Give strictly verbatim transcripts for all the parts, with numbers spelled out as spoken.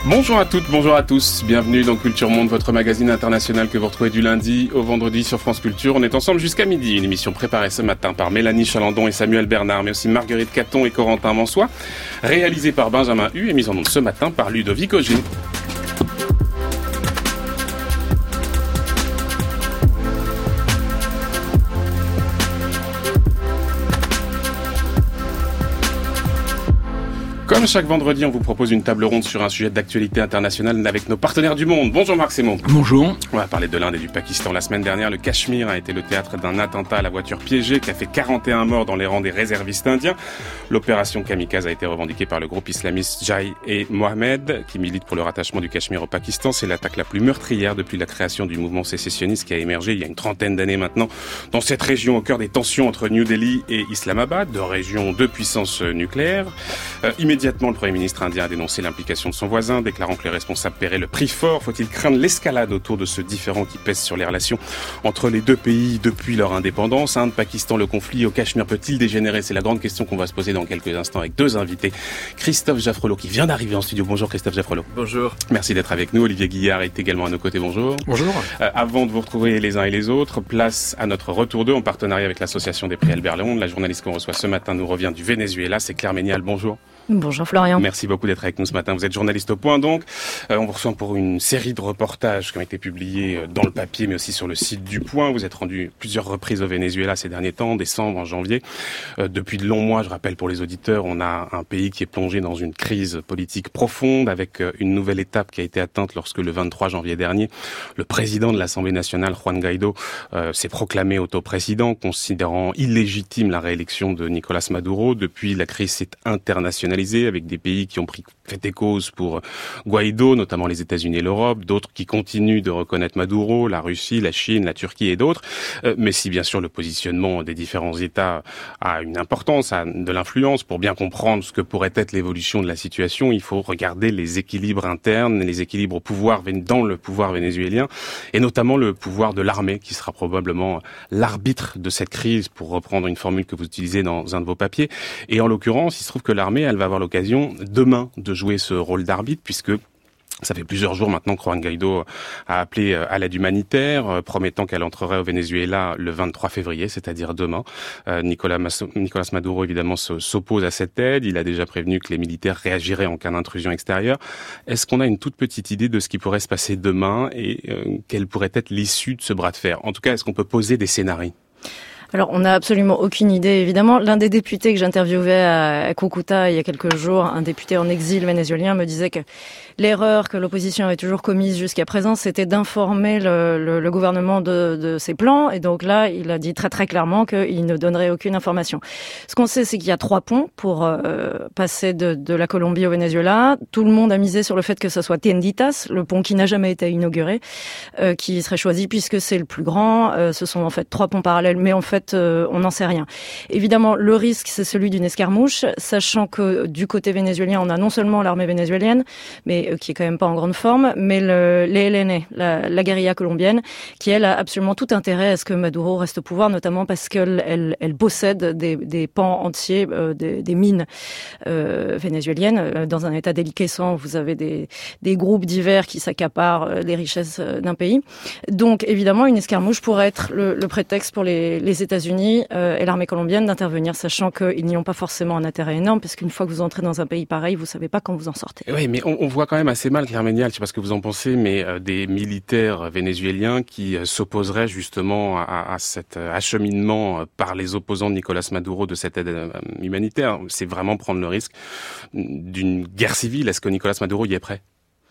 Bonjour à toutes, bonjour à tous, bienvenue dans Culture Monde, votre magazine international que vous retrouvez du lundi au vendredi sur France Culture. On est ensemble jusqu'à midi, une émission préparée ce matin par Mélanie Chalandon et Samuel Bernard, mais aussi Marguerite Caton et Corentin Mansois, réalisée par Benjamin Hu et mise en onde ce matin par Ludovic Auger. Comme chaque vendredi, on vous propose une table ronde sur un sujet d'actualité internationale avec nos partenaires du monde. Bonjour Marc Sémon. Bonjour. On va parler de l'Inde et du Pakistan. La semaine dernière, le Cachemire a été le théâtre d'un attentat à la voiture piégée qui a fait quarante et un morts dans les rangs des réservistes indiens. L'opération Kamikaze a été revendiquée par le groupe islamiste Jaish et Mohammed, qui milite pour le rattachement du Cachemire au Pakistan. C'est l'attaque la plus meurtrière depuis la création du mouvement sécessionniste qui a émergé il y a une trentaine d'années maintenant dans cette région au cœur des tensions entre New Delhi et Islamabad, deux régions de puissance nucléaire. Euh, Immédiatement, le Premier ministre indien a dénoncé l'implication de son voisin, déclarant que les responsables paieraient le prix fort. Faut-il craindre l'escalade autour de ce différend qui pèse sur les relations entre les deux pays depuis leur indépendance? Inde, Pakistan, le conflit au Cachemire peut-il dégénérer? C'est la grande question qu'on va se poser dans quelques instants avec deux invités. Christophe Jaffrelot qui vient d'arriver en studio. Bonjour Christophe Jaffrelot. Bonjour. Merci d'être avec nous. Olivier Guillard est également à nos côtés. Bonjour. Bonjour. Euh, avant de vous retrouver les uns et les autres, place à notre retour d'eux en partenariat avec l'association des prix Albert Londres. La journaliste qu'on reçoit ce matin nous revient du Venezuela. C'est Claire Ménial. Bonjour. Bonjour Florian. Merci beaucoup d'être avec nous ce matin. Vous êtes journaliste au Point donc. Euh, on vous reçoit pour une série de reportages qui ont été publiés dans le papier mais aussi sur le site du Point. Vous êtes rendu plusieurs reprises au Venezuela ces derniers temps, en décembre, en janvier. Euh, depuis de longs mois, je rappelle pour les auditeurs, on a un pays qui est plongé dans une crise politique profonde avec une nouvelle étape qui a été atteinte lorsque le vingt-trois janvier dernier, le président de l'Assemblée nationale, Juan Guaidó, euh, s'est proclamé autoprésident, considérant illégitime la réélection de Nicolás Maduro. Depuis, la crise s'est internationalisée avec des pays qui ont pris fait et cause pour Guaidó, notamment les États-Unis et l'Europe, d'autres qui continuent de reconnaître Maduro, la Russie, la Chine, la Turquie et d'autres. Euh, mais si bien sûr le positionnement des différents États a une importance, a de l'influence, pour bien comprendre ce que pourrait être l'évolution de la situation, il faut regarder les équilibres internes, les équilibres au pouvoir dans le pouvoir vénézuélien, et notamment le pouvoir de l'armée, qui sera probablement l'arbitre de cette crise, pour reprendre une formule que vous utilisez dans un de vos papiers. Et en l'occurrence, il se trouve que l'armée, elle va avoir l'occasion demain de jouer ce rôle d'arbitre, puisque ça fait plusieurs jours maintenant que Juan Guaidó a appelé à l'aide humanitaire, promettant qu'elle entrerait au Venezuela le vingt-trois février, c'est-à-dire demain. Euh, Nicolas, Mas- Nicolás Maduro, évidemment, s'oppose à cette aide. Il a déjà prévenu que les militaires réagiraient en cas d'intrusion extérieure. Est-ce qu'on a une toute petite idée de ce qui pourrait se passer demain et euh, quelle pourrait être l'issue de ce bras de fer? En tout cas, est-ce qu'on peut poser des scénarios? Alors, on n'a absolument aucune idée, évidemment. L'un des députés que j'interviewais à Cúcuta il y a quelques jours, un député en exil vénézuélien, me disait que l'erreur que l'opposition avait toujours commise jusqu'à présent, c'était d'informer le, le, le gouvernement de, de ses plans. Et donc là, il a dit très très clairement qu'il ne donnerait aucune information. Ce qu'on sait, c'est qu'il y a trois ponts pour euh, passer de, de la Colombie au Venezuela. Tout le monde a misé sur le fait que ce soit Tienditas, le pont qui n'a jamais été inauguré, euh, qui serait choisi puisque c'est le plus grand. Euh, ce sont en fait trois ponts parallèles, mais en fait, Euh, on n'en sait rien. Évidemment, le risque, c'est celui d'une escarmouche, sachant que du côté vénézuélien, on a non seulement l'armée vénézuélienne, mais euh, qui est quand même pas en grande forme, mais le, les L N A, la, la guérilla colombienne, qui elle a absolument tout intérêt à ce que Maduro reste au pouvoir, notamment parce qu'elle elle, elle possède des, des pans entiers, euh, des, des mines euh, vénézuéliennes. Dans un état déliquescent, vous avez des, des groupes divers qui s'accaparent euh, les richesses euh, d'un pays. Donc, évidemment, une escarmouche pourrait être le, le prétexte pour les, les États États-Unis euh, et l'armée colombienne d'intervenir, sachant qu'ils n'y ont pas forcément un intérêt énorme, parce qu'une fois que vous entrez dans un pays pareil, vous savez pas quand vous en sortez. Oui, mais on, on voit quand même assez mal, Claire Ménial, je sais pas ce que vous en pensez, mais euh, des militaires vénézuéliens qui euh, s'opposeraient justement à, à cet acheminement euh, par les opposants de Nicolás Maduro de cette aide euh, humanitaire. C'est vraiment prendre le risque d'une guerre civile. Est-ce que Nicolás Maduro y est prêt ?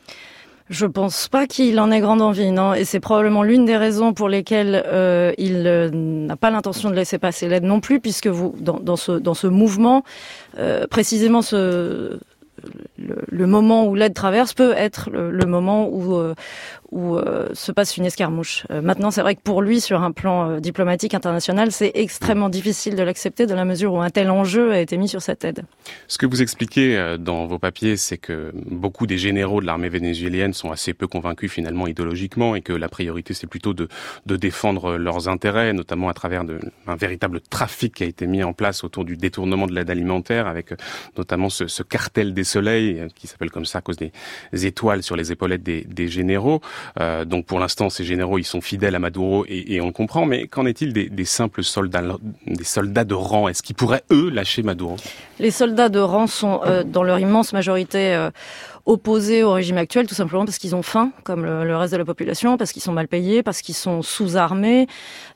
Je pense pas qu'il en ait grande envie, non. Et c'est probablement l'une des raisons pour lesquelles euh, il euh, n'a pas l'intention de laisser passer l'aide non plus, puisque vous, dans, dans ce dans ce mouvement, euh, précisément ce le, le moment où l'aide traverse peut être le, le moment où euh, où euh, se passe une escarmouche. Euh, maintenant, c'est vrai que pour lui, sur un plan euh, diplomatique international, c'est extrêmement difficile de l'accepter dans la mesure où un tel enjeu a été mis sur sa tête. Ce que vous expliquez euh, dans vos papiers, c'est que beaucoup des généraux de l'armée vénézuélienne sont assez peu convaincus finalement idéologiquement et que la priorité, c'est plutôt de, de défendre leurs intérêts, notamment à travers de, un véritable trafic qui a été mis en place autour du détournement de l'aide alimentaire, avec euh, notamment ce, ce cartel des soleils, euh, qui s'appelle comme ça à cause des, des étoiles sur les épaulettes des, des généraux. Euh, donc pour l'instant, ces généraux, ils sont fidèles à Maduro et, et on le comprend, mais qu'en est-il des, des simples soldats, des soldats de rang? Est-ce qu'ils pourraient, eux, lâcher Maduro? Les soldats de rang sont, euh, dans leur immense majorité, euh, opposés au régime actuel, tout simplement parce qu'ils ont faim, comme le, le reste de la population, parce qu'ils sont mal payés, parce qu'ils sont sous-armés,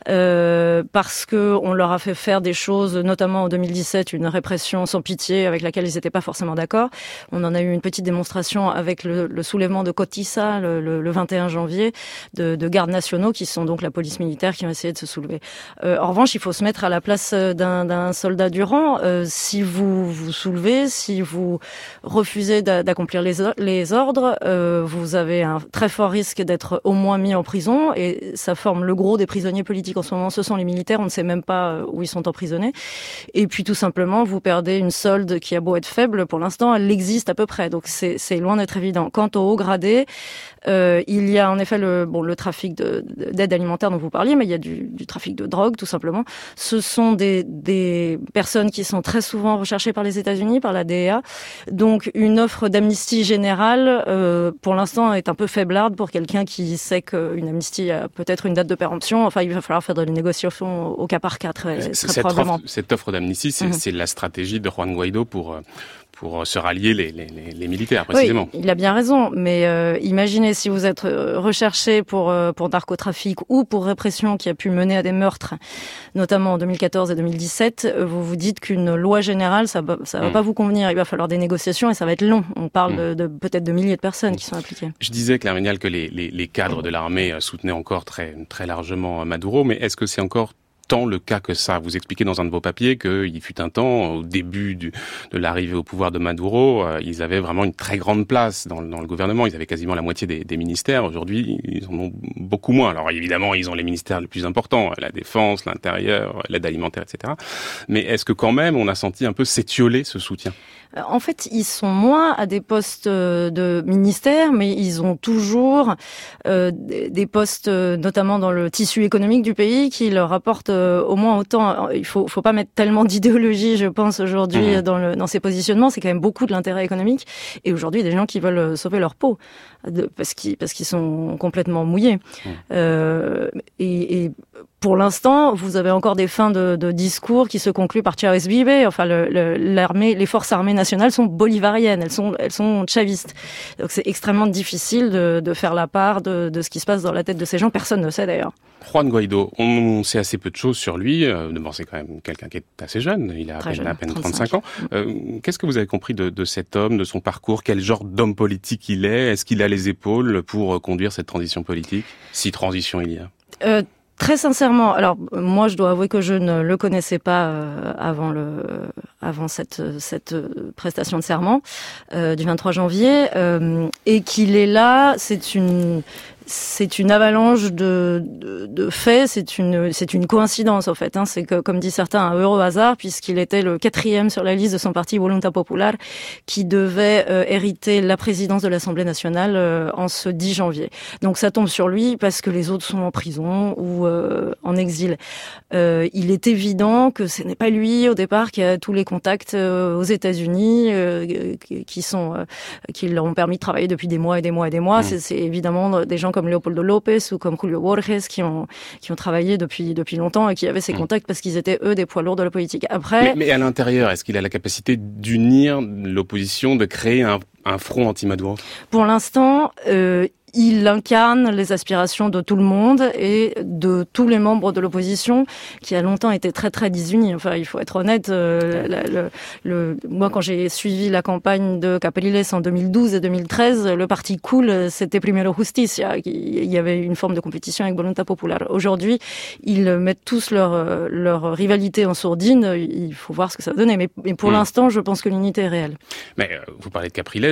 euh, parce que on leur a fait faire des choses, notamment en deux mille dix-sept, une répression sans pitié avec laquelle ils n'étaient pas forcément d'accord. On en a eu une petite démonstration avec le, le soulèvement de Cotissa le, le, le vingt et un janvier, de, de gardes nationaux qui sont donc la police militaire qui ont essayé de se soulever. Euh, en revanche, il faut se mettre à la place d'un, d'un soldat du rang. Euh, si vous vous soulevez, si vous refusez d'accomplir les les ordres, euh, vous avez un très fort risque d'être au moins mis en prison et ça forme le gros des prisonniers politiques en ce moment. Ce sont les militaires, on ne sait même pas où ils sont emprisonnés. Et puis tout simplement, vous perdez une solde qui a beau être faible, pour l'instant, elle existe à peu près. Donc c'est, c'est loin d'être évident. Quant au haut gradé, euh, il y a en effet le, bon, le trafic de, d'aide alimentaire dont vous parliez, mais il y a du, du trafic de drogue, tout simplement. Ce sont des, des personnes qui sont très souvent recherchées par les États-Unis, par la D E A. Donc une offre d'amnistie générale, euh, pour l'instant, est un peu faiblarde pour quelqu'un qui sait qu'une amnistie a peut-être une date de péremption. Enfin, il va falloir faire des négociations au cas par cas, très, très cette probablement. Offre, cette offre d'amnistie, c'est, mm-hmm. c'est la stratégie de Juan Guaido pour... pour se rallier les, les, les militaires, précisément. Oui, il a bien raison, mais euh, imaginez si vous êtes recherché pour, euh, pour narcotrafic ou pour répression qui a pu mener à des meurtres, notamment en deux mille quatorze et deux mille dix-sept, vous vous dites qu'une loi générale, ça va, ça va mmh. pas vous convenir, il va falloir des négociations et ça va être long. On parle mmh. de, de peut-être de milliers de personnes mmh. qui sont impliquées. Je disais, Claire Vignal, que les, les, les cadres de l'armée soutenaient encore très, très largement Maduro, mais est-ce que c'est encore tant le cas que ça? Vous expliquez dans un de vos papiers qu'il fut un temps, au début du, de l'arrivée au pouvoir de Maduro, euh, ils avaient vraiment une très grande place dans, dans le gouvernement. Ils avaient quasiment la moitié des, des ministères. Aujourd'hui, ils en ont beaucoup moins. Alors évidemment, ils ont les ministères les plus importants, la défense, l'intérieur, l'aide alimentaire, et cetera. Mais est-ce que quand même, on a senti un peu s'étioler ce soutien? En fait, ils sont moins à des postes de ministère, mais ils ont toujours euh, des postes, notamment dans le tissu économique du pays, qui leur apportent euh, au moins autant. Il faut, faut pas mettre tellement d'idéologie, je pense, aujourd'hui mmh. dans, le, dans ces positionnements. C'est quand même beaucoup de l'intérêt économique. Et aujourd'hui, des gens qui veulent sauver leur peau de, parce qu'ils parce qu'ils sont complètement mouillés. Mmh. Euh, et, et pour l'instant, vous avez encore des fins de, de discours qui se concluent par Chavez Vive. Enfin, le, le, l'armée, les forces armées nationales sont bolivariennes, elles sont, elles sont chavistes. Donc c'est extrêmement difficile de, de faire la part de, de ce qui se passe dans la tête de ces gens. Personne ne sait d'ailleurs. Juan Guaido, on sait assez peu de choses sur lui. Euh, bon, c'est quand même quelqu'un qui est assez jeune. Il a à peine, jeune, à peine trente-cinq ans. Euh, qu'est-ce que vous avez compris de, de cet homme, de son parcours? Quel genre d'homme politique il est? Est-ce qu'il a les épaules pour conduire cette transition politique? Si transition il y a. Euh, Très sincèrement, alors moi je dois avouer que je ne le connaissais pas euh, avant le avant cette cette prestation de serment euh, du vingt-trois janvier euh, et qu'il est là, c'est une c'est une avalanche de, de, de faits, c'est une, c'est une coïncidence en fait. Hein. C'est que, comme dit certains, un heureux hasard puisqu'il était le quatrième sur la liste de son parti Voluntad Popular qui devait euh, hériter la présidence de l'Assemblée nationale euh, en ce dix janvier. Donc ça tombe sur lui parce que les autres sont en prison ou euh, en exil. Euh, il est évident que ce n'est pas lui au départ qui a tous les contacts euh, aux États-Unis euh, qui sont euh, qui leur ont permis de travailler depuis des mois et des mois et des mois. Mmh. C'est, c'est évidemment des gens comme Leopoldo López ou comme Julio Borges qui ont qui ont travaillé depuis depuis longtemps et qui avaient ces mmh. contacts parce qu'ils étaient eux des poids lourds de la politique. Après, mais, mais à l'intérieur, est-ce qu'il a la capacité d'unir l'opposition, de créer un, un front anti-Maduro? Pour l'instant, euh, il incarne les aspirations de tout le monde et de tous les membres de l'opposition qui a longtemps été très très désunis. Enfin, il faut être honnête. Euh, le, le, le, moi, quand j'ai suivi la campagne de Capriles en deux mille douze et deux mille treize, le parti cool, c'était Primero Justicia. Il y avait une forme de compétition avec Voluntad Popular. Aujourd'hui, ils mettent tous leur leur rivalité en sourdine. Il faut voir ce que ça va donner. Mais, mais pour mmh. l'instant, je pense que l'unité est réelle. Mais euh, vous parlez de Capriles,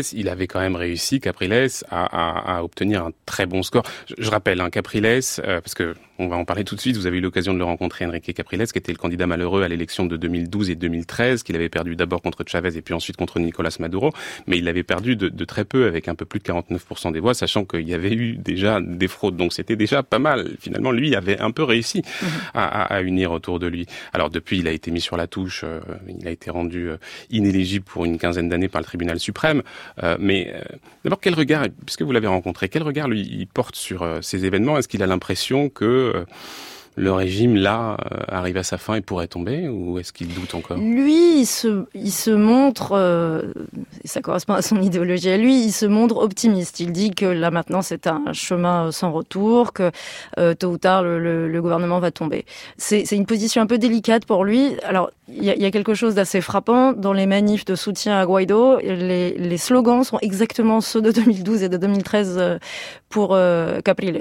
il avait quand même réussi, Capriles, à, à, à obtenir un très bon score. Je, je rappelle, hein, Capriles, euh, parce que on va en parler tout de suite, vous avez eu l'occasion de le rencontrer, Enrique Capriles, qui était le candidat malheureux à l'élection de deux mille douze et deux mille treize, qu'il avait perdu d'abord contre Chavez et puis ensuite contre Nicolás Maduro, mais il avait perdu de, de très peu, avec un peu plus de quarante-neuf pour cent des voix, sachant qu'il y avait eu déjà des fraudes, donc c'était déjà pas mal. Finalement, lui avait un peu réussi mmh. à, à, à unir autour de lui. Alors depuis, il a été mis sur la touche, euh, il a été rendu euh, inéligible pour une quinzaine d'années par le tribunal suprême, euh, mais euh, d'abord, quel regard, puisque vous l'avez rencontré, quel regard lui il porte sur euh, ces événements? Est-ce qu'il a l'impression que euh, le régime, là, euh, arrive à sa fin et pourrait tomber, ou est-ce qu'il doute encore? Lui, il se, il se montre, euh, ça correspond à son idéologie à lui, il se montre optimiste. Il dit que là, maintenant, c'est un chemin sans retour, que euh, tôt ou tard, le, le, le gouvernement va tomber. C'est, c'est une position un peu délicate pour lui. Alors, il y a, y a quelque chose d'assez frappant. Dans les manifs de soutien à Guaido, les, les slogans sont exactement ceux de deux mille douze et de deux mille treize pour euh, Capriles.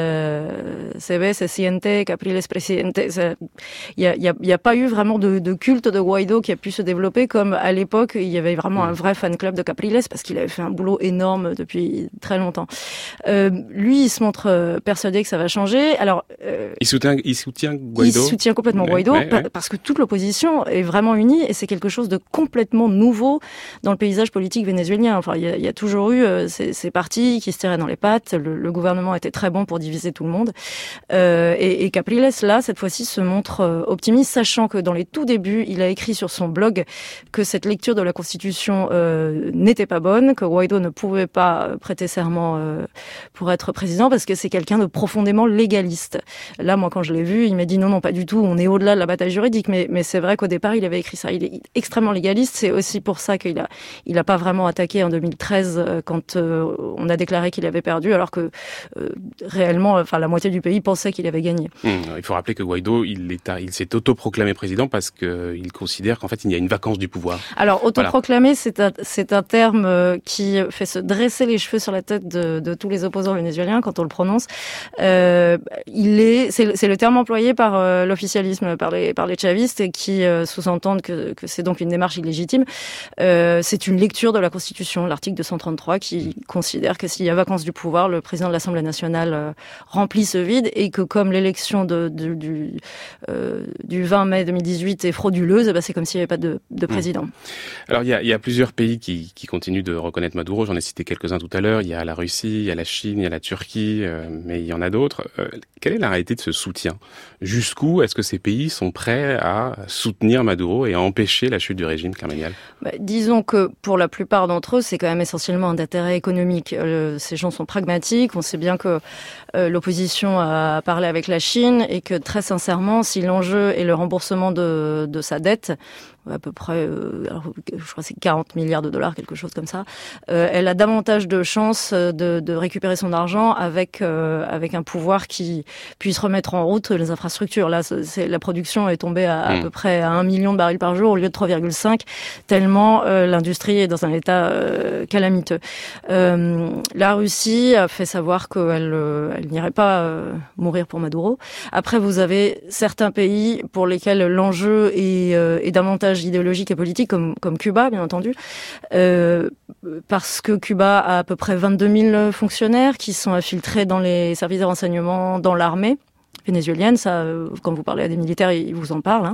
Euh, se ve, se siente, Capriles presidente. Il n'y a, y a, y a pas eu vraiment de, de culte de Guaido qui a pu se développer comme à l'époque, il y avait vraiment un vrai fan club de Capriles parce qu'il avait fait un boulot énorme depuis très longtemps. Euh, lui, il se montre persuadé que ça va changer. Alors, euh, il soutient, il soutient Guaido. Il soutient complètement ouais, Guaido ouais, ouais. parce que toute l'opposition est vraiment unie et c'est quelque chose de complètement nouveau dans le paysage politique vénézuélien. Enfin, il y a, il y a toujours eu euh, ces, ces partis qui se tiraient dans les pattes. Le, le gouvernement était très bon pour diviser tout le monde. Euh, et, et Capriles, là, cette fois-ci, se montre euh, optimiste, sachant que dans les tout débuts, il a écrit sur son blog que cette lecture de la Constitution euh, n'était pas bonne, que Guaido ne pouvait pas prêter serment euh, pour être président parce que c'est quelqu'un de profondément légaliste. Là, moi, quand je l'ai vu, il m'a dit non, non, pas du tout. On est au-delà de la bataille juridique, mais, mais c'est vrai qu'au départ, il avait écrit ça. Il est extrêmement légaliste. C'est aussi pour ça qu'il a, il a pas vraiment attaqué en deux mille treize quand euh, on a déclaré qu'il avait perdu, alors que euh, réellement, enfin, la moitié du pays pensait qu'il avait gagné. Mmh, il faut rappeler que Guaido, il, est, il s'est autoproclamé président parce qu'il considère qu'en fait, il y a une vacance du pouvoir. Alors, autoproclamé, voilà. c'est, un, c'est un terme qui fait se dresser les cheveux sur la tête de, de tous les opposants vénézuéliens quand on le prononce. Euh, il est, c'est, c'est le terme employé par euh, l'officialisme, par les, par les chavistes, qui euh, sous-entendent que, que c'est donc une démarche illégitime. Euh, c'est une lecture de la Constitution, l'article deux cent trente-trois, qui considère que s'il y a vacance du pouvoir, le président de l'Assemblée nationale euh, remplit ce vide et que comme l'élection de, de, du, euh, du vingt mai deux mille dix-huit est frauduleuse, eh ben c'est comme s'il n'y avait pas de, de président. Mmh. Alors il y a, il y a plusieurs pays qui, qui continuent de reconnaître Maduro. J'en ai cité quelques-uns tout à l'heure. Il y a la Russie, il y a la Chine, il y a la Turquie, euh, mais il y en a d'autres. Euh, quelle est la réalité de ce soutien? Jusqu'où est-ce que ces pays sont prêts à soutenir Maduro et à empêcher la chute du régime, Claire Ménial? Bah, disons que pour la plupart d'entre eux, c'est quand même essentiellement d'intérêt économique. Euh, ces gens sont pragmatiques. On sait bien que euh, l'opposition a parlé avec la Chine et que très sincèrement, si l'enjeu est le remboursement de, de sa dette, à peu près, euh, alors, je crois que c'est quarante milliards de dollars, quelque chose comme ça. Euh, elle a davantage de chances de, de récupérer son argent avec euh, avec un pouvoir qui puisse remettre en route les infrastructures. Là, c'est, la production est tombée à, à mmh. peu près à un million de barils par jour au lieu de trois virgule cinq, tellement euh, l'industrie est dans un état euh, calamiteux. Euh, la Russie a fait savoir qu'elle euh, elle n'irait pas euh, mourir pour Maduro. Après, vous avez certains pays pour lesquels l'enjeu est, euh, est davantage idéologique et politique, comme, comme Cuba, bien entendu, euh, parce que Cuba a à peu près vingt-deux mille fonctionnaires qui sont infiltrés dans les services de renseignement, dans l'armée vénézuélienne. Ça, quand vous parlez à des militaires, ils vous en parlent. Hein.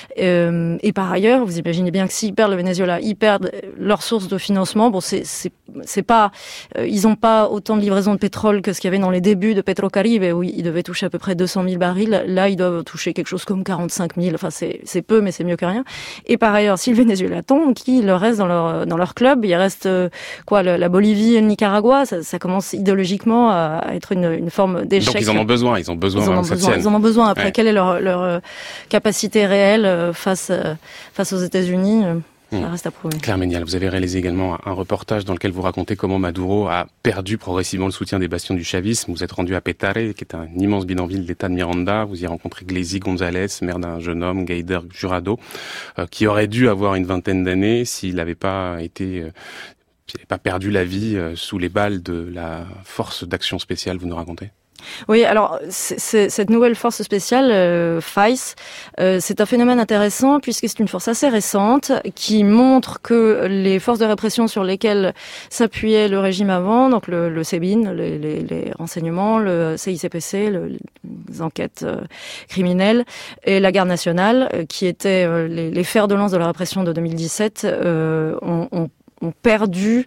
Euh, et par ailleurs, vous imaginez bien que s'ils perdent le Venezuela, ils perdent leur source de financement. Bon, c'est c'est c'est pas, euh, ils ont pas autant de livraison de pétrole que ce qu'il y avait dans les débuts de Petrocaribe où ils devaient toucher à peu près deux cent mille barils. Là, ils doivent toucher quelque chose comme quarante-cinq mille. Enfin, c'est c'est peu, mais c'est mieux que rien. Et par ailleurs, si le Venezuela tombe, qui le reste dans leur dans leur club, il reste euh, quoi, le, la Bolivie et le Nicaragua. Ça, ça commence idéologiquement à être une une forme d'échec. Donc ils en ont besoin. Ils ont besoin. Ils en ont besoin. Ils en ont besoin. Après, ouais. Quelle est leur, leur euh, capacité réelle euh, face, euh, face aux États-Unis euh, Ça mmh. reste à prouver. Claire Ménial, vous avez réalisé également un reportage dans lequel vous racontez comment Maduro a perdu progressivement le soutien des bastions du chavisme. Vous êtes rendu à Petare, qui est un immense bidonville de l'État de Miranda. Vous y rencontrez Gleisi González, mère d'un jeune homme, Gaider Jurado, euh, qui aurait dû avoir une vingtaine d'années s'il n'avait pas été... Euh, s'il n'avait pas perdu la vie euh, sous les balles de la force d'action spéciale, vous nous racontez? Oui, alors c'est, c'est, cette nouvelle force spéciale, euh, F A I S, euh, c'est un phénomène intéressant puisque c'est une force assez récente qui montre que les forces de répression sur lesquelles s'appuyait le régime avant, donc le, le C B I N, les, les, les renseignements, le C I C P C, le, les enquêtes euh, criminelles, et la garde nationale, euh, qui étaient euh, les, les fers de lance de la répression de deux mille dix-sept, euh, ont, ont, ont perdu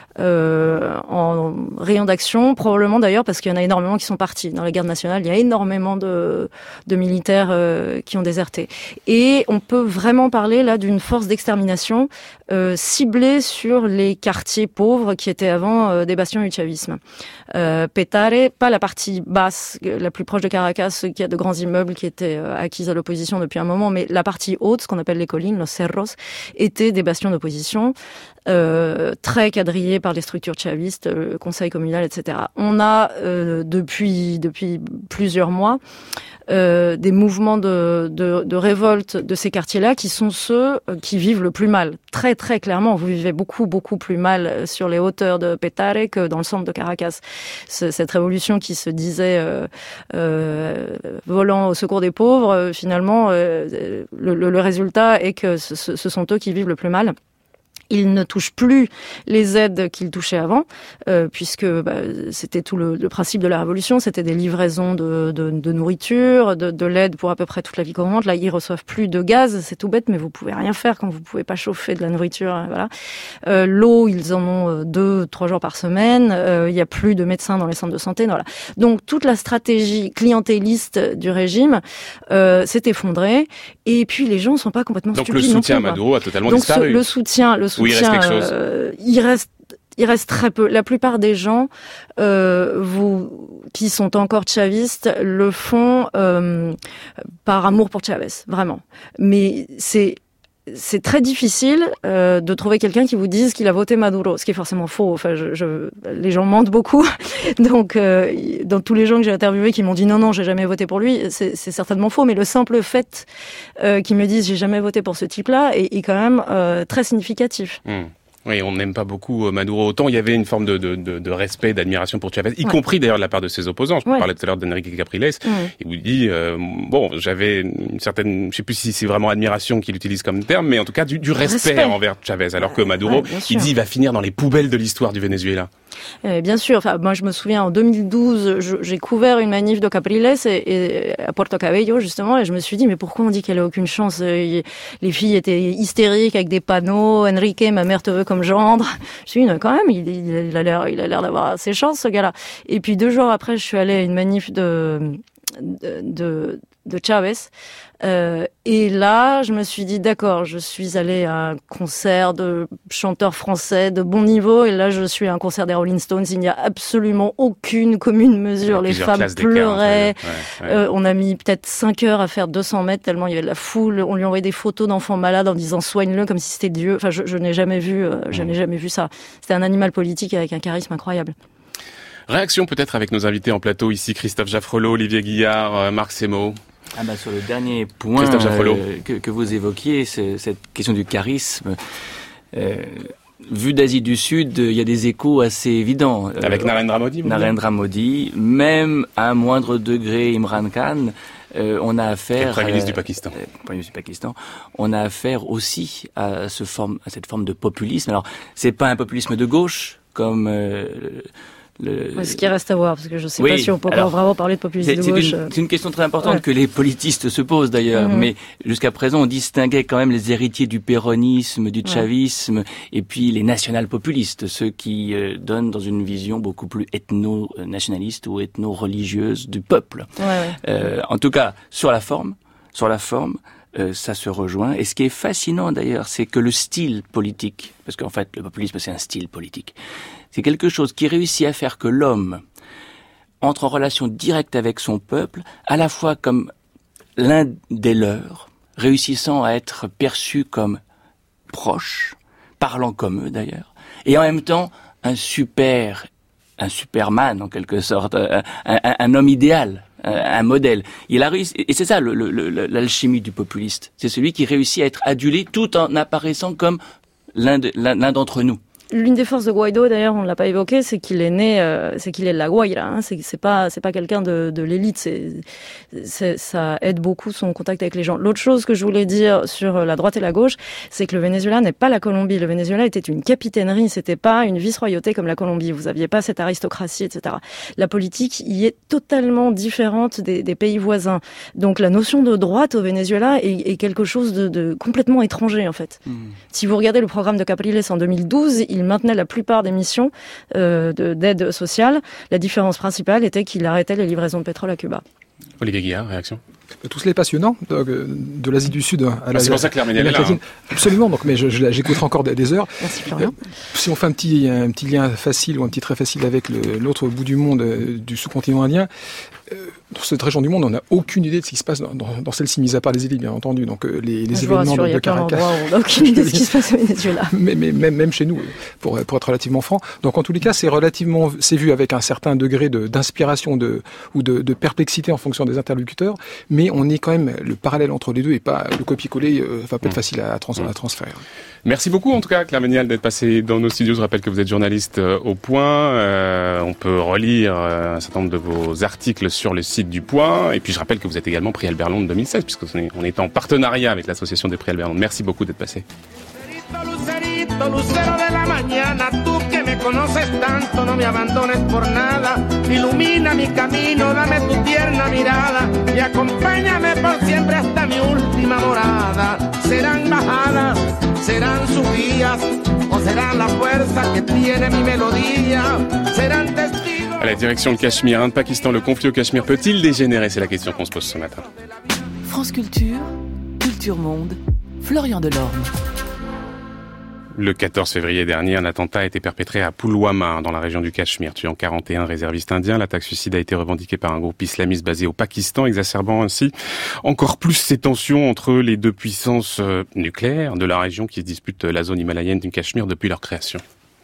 Euh, en rayon d'action, probablement d'ailleurs parce qu'il y en a énormément qui sont partis. Dans la garde nationale, il y a énormément de, de militaires euh, qui ont déserté. Et on peut vraiment parler là d'une force d'extermination euh, ciblée sur les quartiers pauvres qui étaient avant euh, des bastions du chavisme. Euh, Petare, pas la partie basse, la plus proche de Caracas, qui a de grands immeubles qui étaient euh, acquis à l'opposition depuis un moment, mais la partie haute, ce qu'on appelle les collines, los cerros, étaient des bastions d'opposition. Euh, très quadrillés par les structures chavistes, le conseil communal, et cetera. On a euh, depuis depuis plusieurs mois euh, des mouvements de, de, de révolte de ces quartiers-là qui sont ceux qui vivent le plus mal. Très très clairement, vous vivez beaucoup beaucoup plus mal sur les hauteurs de Petare que dans le centre de Caracas. C'est, cette révolution qui se disait euh, euh, volant au secours des pauvres, finalement, euh, le, le, le résultat est que ce, ce sont eux qui vivent le plus mal. Ils ne touchent plus les aides qu'ils touchaient avant, euh, puisque bah, c'était tout le, le principe de la révolution, c'était des livraisons de, de, de nourriture, de, de l'aide pour à peu près toute la vie courante. Là, ils reçoivent plus de gaz, c'est tout bête, mais vous pouvez rien faire quand vous pouvez pas chauffer de la nourriture. Hein, voilà. Euh, l'eau, ils en ont deux, trois jours par semaine. Euh, il y a plus de médecins dans les centres de santé. Voilà. Donc toute la stratégie clientéliste du régime euh, s'est effondrée. Et puis les gens ne sont pas complètement Donc stupides. Donc le soutien non plus, à Maduro a totalement Donc, disparu. Ce, le soutien, le soutien. Oui, il reste quelque chose. Euh, il reste. Il reste très peu. La plupart des gens euh, vous, qui sont encore chavistes le font euh, par amour pour Chavez, vraiment. Mais c'est c'est très difficile euh, de trouver quelqu'un qui vous dise qu'il a voté Maduro, ce qui est forcément faux. Enfin, je, je, les gens mentent beaucoup. Donc, euh, dans tous les gens que j'ai interviewés qui m'ont dit non, non, j'ai jamais voté pour lui, c'est, c'est certainement faux. Mais le simple fait euh, qu'ils me disent j'ai jamais voté pour ce type-là est, est quand même euh, très significatif. Mmh. Oui, on n'aime pas beaucoup Maduro. Autant il y avait une forme de, de, de, de respect, d'admiration pour Chavez, y ouais. compris d'ailleurs de la part de ses opposants. Je ouais. parlais tout à l'heure d'Enrique Capriles. Ouais. Il vous dit, euh, bon, j'avais une certaine, je sais plus si c'est vraiment admiration qu'il utilise comme terme, mais en tout cas du, du respect, respect envers Chavez. Alors que Maduro, ouais, il dit, il va finir dans les poubelles de l'histoire du Venezuela. Euh, bien sûr. Enfin, moi, je me souviens en deux mille douze, je, j'ai couvert une manif de Capriles et, et à Puerto Cabello justement, et je me suis dit, mais pourquoi on dit qu'elle a aucune chance? Les filles étaient hystériques avec des panneaux. Enrique, ma mère te veut comme gendre. Je me suis dit, quand même, il, il a l'air, il a l'air d'avoir ses chances, ce gars-là. Et puis deux jours après, je suis allée à une manif de de, de, de Chavez. Euh, et là, je me suis dit, d'accord, je suis allée à un concert de chanteurs français de bon niveau, et là, je suis à un concert des Rolling Stones. Il n'y a absolument aucune commune mesure. Les femmes pleuraient. Ouais, ouais. Euh, on a mis peut-être cinq heures à faire deux cents mètres, tellement il y avait de la foule. On lui envoyait des photos d'enfants malades en disant soigne-le comme si c'était Dieu. Enfin, je, je n'ai jamais vu, euh, je mmh. n'ai jamais vu ça. C'était un animal politique avec un charisme incroyable. Réaction peut-être avec nos invités en plateau ici, Christophe Jaffrelot, Olivier Guillard, euh, Marc Semo. Ah bah sur le dernier point euh, que, que vous évoquiez, c'est, cette question du charisme, euh, vu d'Asie du Sud, il y a des échos assez évidents. Avec euh, Narendra Modi. Narendra Modi, même à un moindre degré Imran Khan. Euh, on a affaire, le Premier ministre du Pakistan. Euh, Premier ministre du Pakistan. On a affaire aussi à, ce forme, à cette forme de populisme. Alors, c'est pas un populisme de gauche comme. Euh, Le... Ce qui reste à voir, parce que je ne sais oui, pas si on peut alors, vraiment parler de populisme c'est, de gauche. C'est une, c'est une question très importante ouais. que les politistes se posent d'ailleurs, mmh. mais jusqu'à présent on distinguait quand même les héritiers du péronisme, du chavisme, ouais. et puis les national-populistes, ceux qui euh, donnent dans une vision beaucoup plus ethno-nationaliste ou ethno-religieuse du peuple. Ouais, ouais. Euh, en tout cas, sur la forme, sur la forme, Euh, ça se rejoint. Et ce qui est fascinant d'ailleurs, c'est que le style politique, parce qu'en fait le populisme c'est un style politique, c'est quelque chose qui réussit à faire que l'homme entre en relation directe avec son peuple, à la fois comme l'un des leurs, réussissant à être perçu comme proche, parlant comme eux d'ailleurs, et en même temps un super, un superman en quelque sorte, un, un, un homme idéal. Un modèle. Il a réussi, et c'est ça le, le, le, l'alchimie du populiste. C'est celui qui réussit à être adulé tout en apparaissant comme l'un, de, l'un, l'un d'entre nous. l'une des forces de Guaido, d'ailleurs, on l'a pas évoqué, c'est qu'il est né, euh, c'est qu'il est de la Guaira. Hein, c'est, c'est pas, c'est pas quelqu'un de, de l'élite. C'est, c'est, ça aide beaucoup son contact avec les gens. L'autre chose que je voulais dire sur la droite et la gauche, c'est que le Venezuela n'est pas la Colombie. Le Venezuela était une capitainerie, c'était pas une vice-royauté comme la Colombie. Vous aviez pas cette aristocratie, et cetera. La politique y est totalement différente des, des pays voisins. Donc la notion de droite au Venezuela est, est quelque chose de, de complètement étranger, en fait. Mmh. Si vous regardez le programme de Capriles en deux mille douze, il maintenait la plupart des missions euh, de, d'aide sociale. La différence principale était qu'il arrêtait les livraisons de pétrole à Cuba. Olivier Guillard, réaction ? Tout cela est passionnant, de, de l'Asie du Sud à la, ah, c'est pour ça que l'Arménie est là. Hein. Absolument, donc, mais je, je, j'écouterai encore des, des heures. Merci Florian. Si on fait un petit, un petit lien facile ou un petit trait facile avec le, l'autre bout du monde, euh, du sous-continent indien, euh, dans cette région du monde, on n'a aucune idée de ce qui se passe dans, dans, dans celle-ci, mis à part les élites, bien entendu. Donc euh, les, les événements rassure, de, de Caracas. On n'a aucune idée de ce qui se passe au Venezuela. Mais, mais même, même chez nous, pour, pour être relativement franc. Donc en tous les cas, c'est relativement, c'est vu avec un certain degré de, d'inspiration de, ou de, de perplexité en fonction des interlocuteurs, mais on est quand même le parallèle entre les deux et pas le copier-coller euh, va pas être facile à, trans- à transférer. Merci beaucoup en tout cas Claire Méniel d'être passée dans nos studios. Je rappelle que vous êtes journaliste euh, au Point. Euh, on peut relire euh, un certain nombre de vos articles sur le site du Point. Et puis je rappelle que vous êtes également prix Albert Londres deux mille seize puisque on est, on est en partenariat avec l'association des prix Albert Londres. Merci beaucoup d'être passé. Lucerito, lucero de la mañana, tú que me conoces tanto, no me abandones por nada. Ilumina mi camino, dame tu tierna mirada y acompáñame por siempre hasta mi última morada. Serán bajadas, serán subidas, o será la fuerza que tiene mi melodía. Serán testigos. À la direction le Cachemire, Inde, Pakistan, le conflit au Cachemire peut-il dégénérer? C'est la question qu'on se pose ce matin. France Culture, Culture Monde, Florian Delorme. Le quatorze février dernier, un attentat a été perpétré à Pulwama, dans la région du Cachemire, tuant quarante et un réservistes indiens. L'attaque suicide a été revendiquée par un groupe islamiste basé au Pakistan, exacerbant ainsi encore plus ces tensions entre les deux puissances nucléaires de la région qui se disputent la zone himalayenne du Cachemire depuis leur création.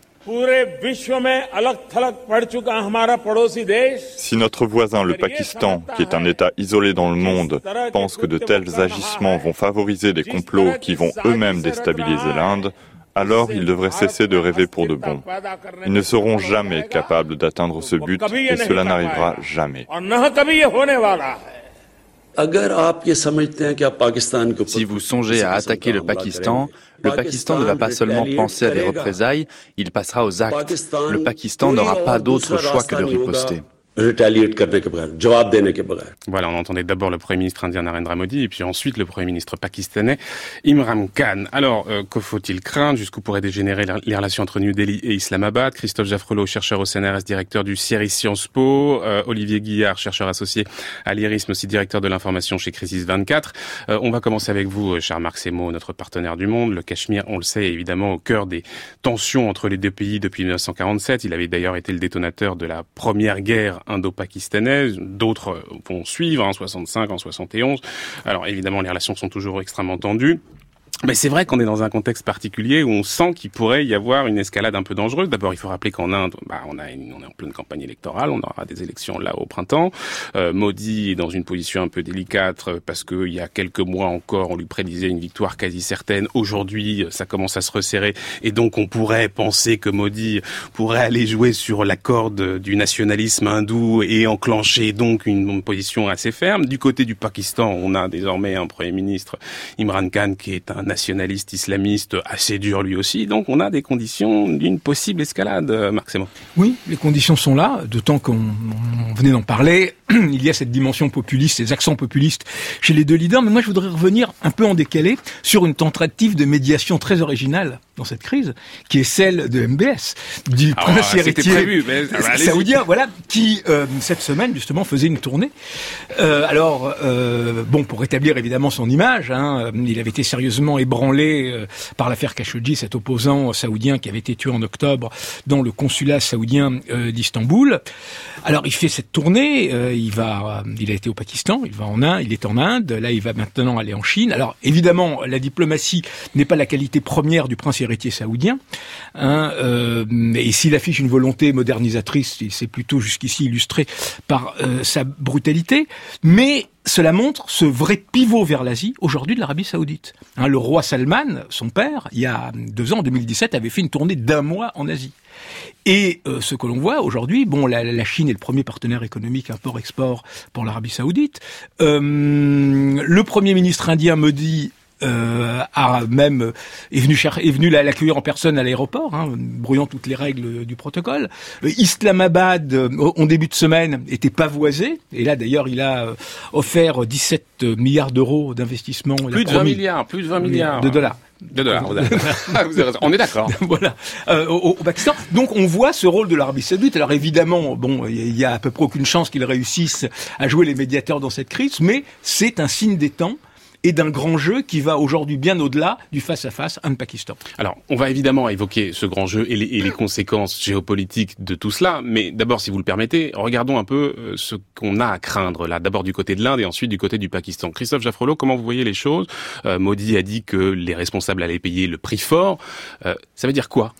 Si notre voisin, le Pakistan, qui est un État isolé dans le monde, pense que de tels agissements vont favoriser des complots qui vont eux-mêmes déstabiliser l'Inde, alors ils devraient cesser de rêver pour de bon. Ils ne seront jamais capables d'atteindre ce but et cela n'arrivera jamais. Si vous songez à attaquer le Pakistan, le Pakistan ne va pas seulement penser à des représailles, il passera aux actes. Le Pakistan n'aura pas d'autre choix que de riposter. Voilà, on entendait d'abord le Premier ministre indien Narendra Modi et puis ensuite le Premier ministre pakistanais Imran Khan. Alors, euh, que faut-il craindre? Jusqu'où pourraient dégénérer les relations entre New Delhi et Islamabad? Christophe Jaffrelot, chercheur au C N R S, directeur du C I R I Sciences Po. Euh, Olivier Guillard, chercheur associé à l'I R I S, mais aussi directeur de l'information chez Crisis vingt-quatre. Euh, on va commencer avec vous, cher Marc Semo, notre partenaire du Monde. Le Cachemire, on le sait, est évidemment au cœur des tensions entre les deux pays depuis dix-neuf cent quarante-sept. Il avait d'ailleurs été le détonateur de la première guerre indo-pakistanaise. D'autres vont suivre, en soixante-cinq, en soixante et onze. Alors évidemment, les relations sont toujours extrêmement tendues. Mais c'est vrai qu'on est dans un contexte particulier où on sent qu'il pourrait y avoir une escalade un peu dangereuse. D'abord, il faut rappeler qu'en Inde, bah, on, a une, on est en pleine campagne électorale, on aura des élections là au printemps. Euh, Modi est dans une position un peu délicate parce que il y a quelques mois encore, on lui prédisait une victoire quasi certaine. Aujourd'hui, ça commence à se resserrer et donc on pourrait penser que Modi pourrait aller jouer sur la corde du nationalisme hindou et enclencher donc une, une position assez ferme. Du côté du Pakistan, on a désormais un Premier ministre, Imran Khan, qui est un nationaliste islamiste assez dur lui aussi, donc on a des conditions d'une possible escalade, Marc Semo. Oui, les conditions sont là, d'autant qu'on on venait d'en parler, il y a cette dimension populiste, ces accents populistes chez les deux leaders, mais moi je voudrais revenir un peu en décalé sur une tentative de médiation très originale dans cette crise, qui est celle de M B S, du ah, prince ouais, héritier prévu, mais, alors, saoudien, voilà, qui euh, cette semaine justement faisait une tournée. Euh, alors, euh, bon, pour rétablir évidemment son image, hein, il avait été sérieusement ébranlé euh, par l'affaire Khashoggi, cet opposant saoudien qui avait été tué en octobre dans le consulat saoudien euh, d'Istanbul. Alors, il fait cette tournée, euh, il va, euh, il a été au Pakistan, il va en Inde, il est en Inde, là il va maintenant aller en Chine. Alors, évidemment, la diplomatie n'est pas la qualité première du prince héritier saoudien, hein, euh, et s'il affiche une volonté modernisatrice, c'est plutôt jusqu'ici illustré par euh, sa brutalité, mais cela montre ce vrai pivot vers l'Asie, aujourd'hui, de l'Arabie Saoudite. Hein, le roi Salman, son père, il y a deux ans, en deux mille dix-sept, avait fait une tournée d'un mois en Asie. Et euh, ce que l'on voit aujourd'hui, bon, la, la Chine est le premier partenaire économique import-export pour l'Arabie Saoudite. Euh, le Premier ministre indien Modi Euh, a même est venu cher, est venu l'accueillir en personne à l'aéroport, hein, brouillant toutes les règles du protocole. Euh, Islamabad, euh, en début de semaine, était pavoisé, et là d'ailleurs il a euh, offert dix-sept milliards d'euros d'investissement. Plus de vingt milliards, plus de vingt milliards de dollars. De dollars, vous avez, vous avez raison. On est d'accord. Voilà. Euh, au, au Pakistan. Donc on voit ce rôle de l'Arabie Saoudite. Alors évidemment, bon, il y a à peu près aucune chance qu'ils réussissent à jouer les médiateurs dans cette crise, mais c'est un signe des temps et d'un grand jeu qui va aujourd'hui bien au-delà du face-à-face Inde-Pakistan. Alors, on va évidemment évoquer ce grand jeu et les, et les conséquences géopolitiques de tout cela, mais d'abord, si vous le permettez, regardons un peu ce qu'on a à craindre là, d'abord du côté de l'Inde et ensuite du côté du Pakistan. Christophe Jaffrelot, comment vous voyez les choses ? euh, Modi a dit que les responsables allaient payer le prix fort. Euh, ça veut dire quoi ?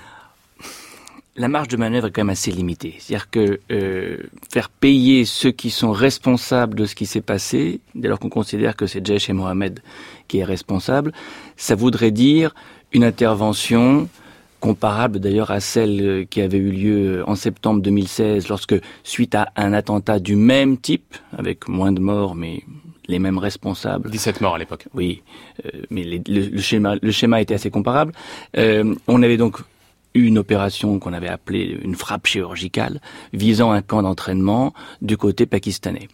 La marge de manœuvre est quand même assez limitée. C'est-à-dire que euh, faire payer ceux qui sont responsables de ce qui s'est passé, dès lors qu'on considère que c'est Jaish et Mohammed qui est responsable, ça voudrait dire une intervention comparable d'ailleurs à celle qui avait eu lieu en septembre deux mille seize, lorsque, suite à un attentat du même type, avec moins de morts, mais les mêmes responsables. dix-sept morts à l'époque. Oui, euh, mais les, le, le, schéma, le schéma était assez comparable. Euh, on avait donc une opération qu'on avait appelée une frappe chirurgicale visant un camp d'entraînement du côté pakistanais.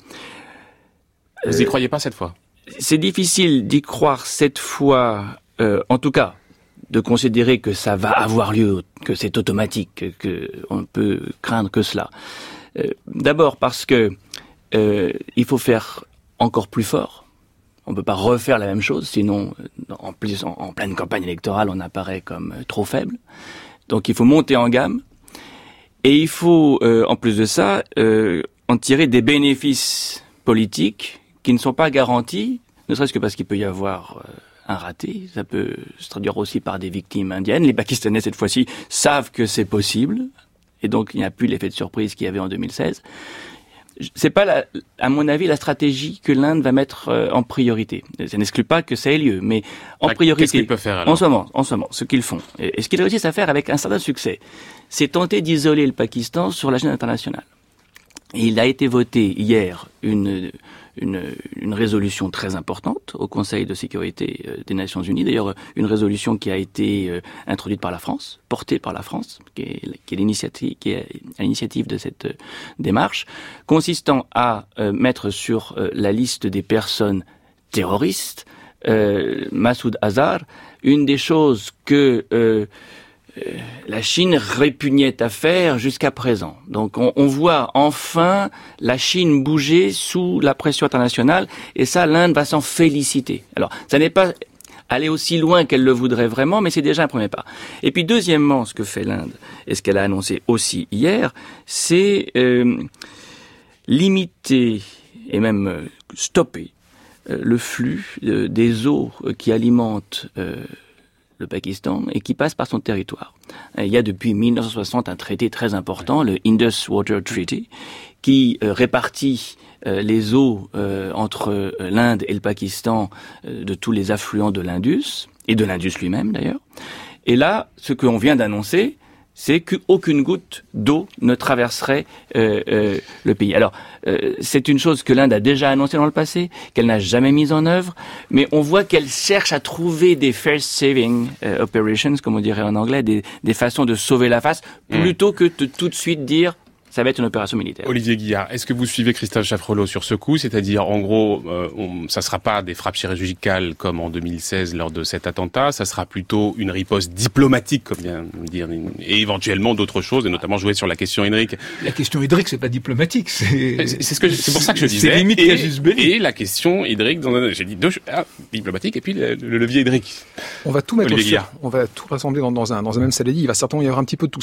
Vous n'y euh, croyez pas cette fois ? C'est difficile d'y croire cette fois, euh, en tout cas, de considérer que ça va avoir lieu, que c'est automatique, que on peut craindre que cela. Euh, d'abord parce que euh, il faut faire encore plus fort. On ne peut pas refaire la même chose, sinon, en plus, en, en pleine campagne électorale, on apparaît comme trop faible. Donc il faut monter en gamme et il faut, euh, en plus de ça, euh, en tirer des bénéfices politiques qui ne sont pas garantis, ne serait-ce que parce qu'il peut y avoir euh, un raté. Ça peut se traduire aussi par des victimes indiennes. Les Pakistanais, cette fois-ci, savent que c'est possible et donc il n'y a plus l'effet de surprise qu'il y avait en deux mille seize. C'est pas, la, à mon avis, la stratégie que l'Inde va mettre euh, en priorité. Ça n'exclut pas que ça ait lieu, mais en ah, priorité, qu'est-ce qu'ils peuvent faire, alors en ce moment, en ce moment, ce qu'ils font, et, et ce qu'ils réussissent à faire avec un certain succès, c'est tenter d'isoler le Pakistan sur la scène internationale. Et il a été voté hier une, une, une résolution très importante au Conseil de sécurité des Nations Unies. D'ailleurs, une résolution qui a été introduite par la France, portée par la France, qui est, qui est l'initiative, qui est à l'initiative de cette démarche, consistant à euh, mettre sur euh, la liste des personnes terroristes euh, Massoud Azhar. Une des choses que euh, la Chine répugnait à faire jusqu'à présent. Donc on, on voit enfin la Chine bouger sous la pression internationale et ça, l'Inde va s'en féliciter. Alors, ça n'est pas aller aussi loin qu'elle le voudrait vraiment, mais c'est déjà un premier pas. Et puis deuxièmement, ce que fait l'Inde, et ce qu'elle a annoncé aussi hier, c'est euh, limiter et même euh, stopper euh, le flux euh, des eaux euh, qui alimentent euh, le Pakistan et qui passe par son territoire. Il y a depuis mille neuf cent soixante un traité très important, le Indus Water Treaty, qui euh, répartit euh, les eaux euh, entre euh, l'Inde et le Pakistan euh, de tous les affluents de l'Indus, et de l'Indus lui-même d'ailleurs. Et là, ce qu'on vient d'annoncer, c'est qu'aucune goutte d'eau ne traverserait euh, euh, le pays. Alors, euh, c'est une chose que l'Inde a déjà annoncée dans le passé, qu'elle n'a jamais mise en œuvre, mais on voit qu'elle cherche à trouver des first saving euh, operations, comme on dirait en anglais, des, des façons de sauver la face, mmh. plutôt que de tout de suite dire ça va être une opération militaire. Olivier Guillard, est-ce que vous suivez Christophe Jaffrelot sur ce coup ? C'est-à-dire, en gros, euh, on, ça sera pas des frappes chirurgicales comme en deux mille seize lors de cet attentat, ça sera plutôt une riposte diplomatique, comme vient de dire, et éventuellement d'autres choses, et notamment jouer sur la question hydrique. La question hydrique, c'est pas diplomatique, c'est... C'est, c'est, ce que je, c'est pour ça que je disais. C'est limite et, casus belli. Et la question hydrique, dans un, j'ai dit deux, ah, diplomatique, et puis le, le levier hydrique. On va tout mettre au sur, on va tout rassembler dans, dans un, dans un même saladier, il va certainement y avoir un petit peu de tout cela.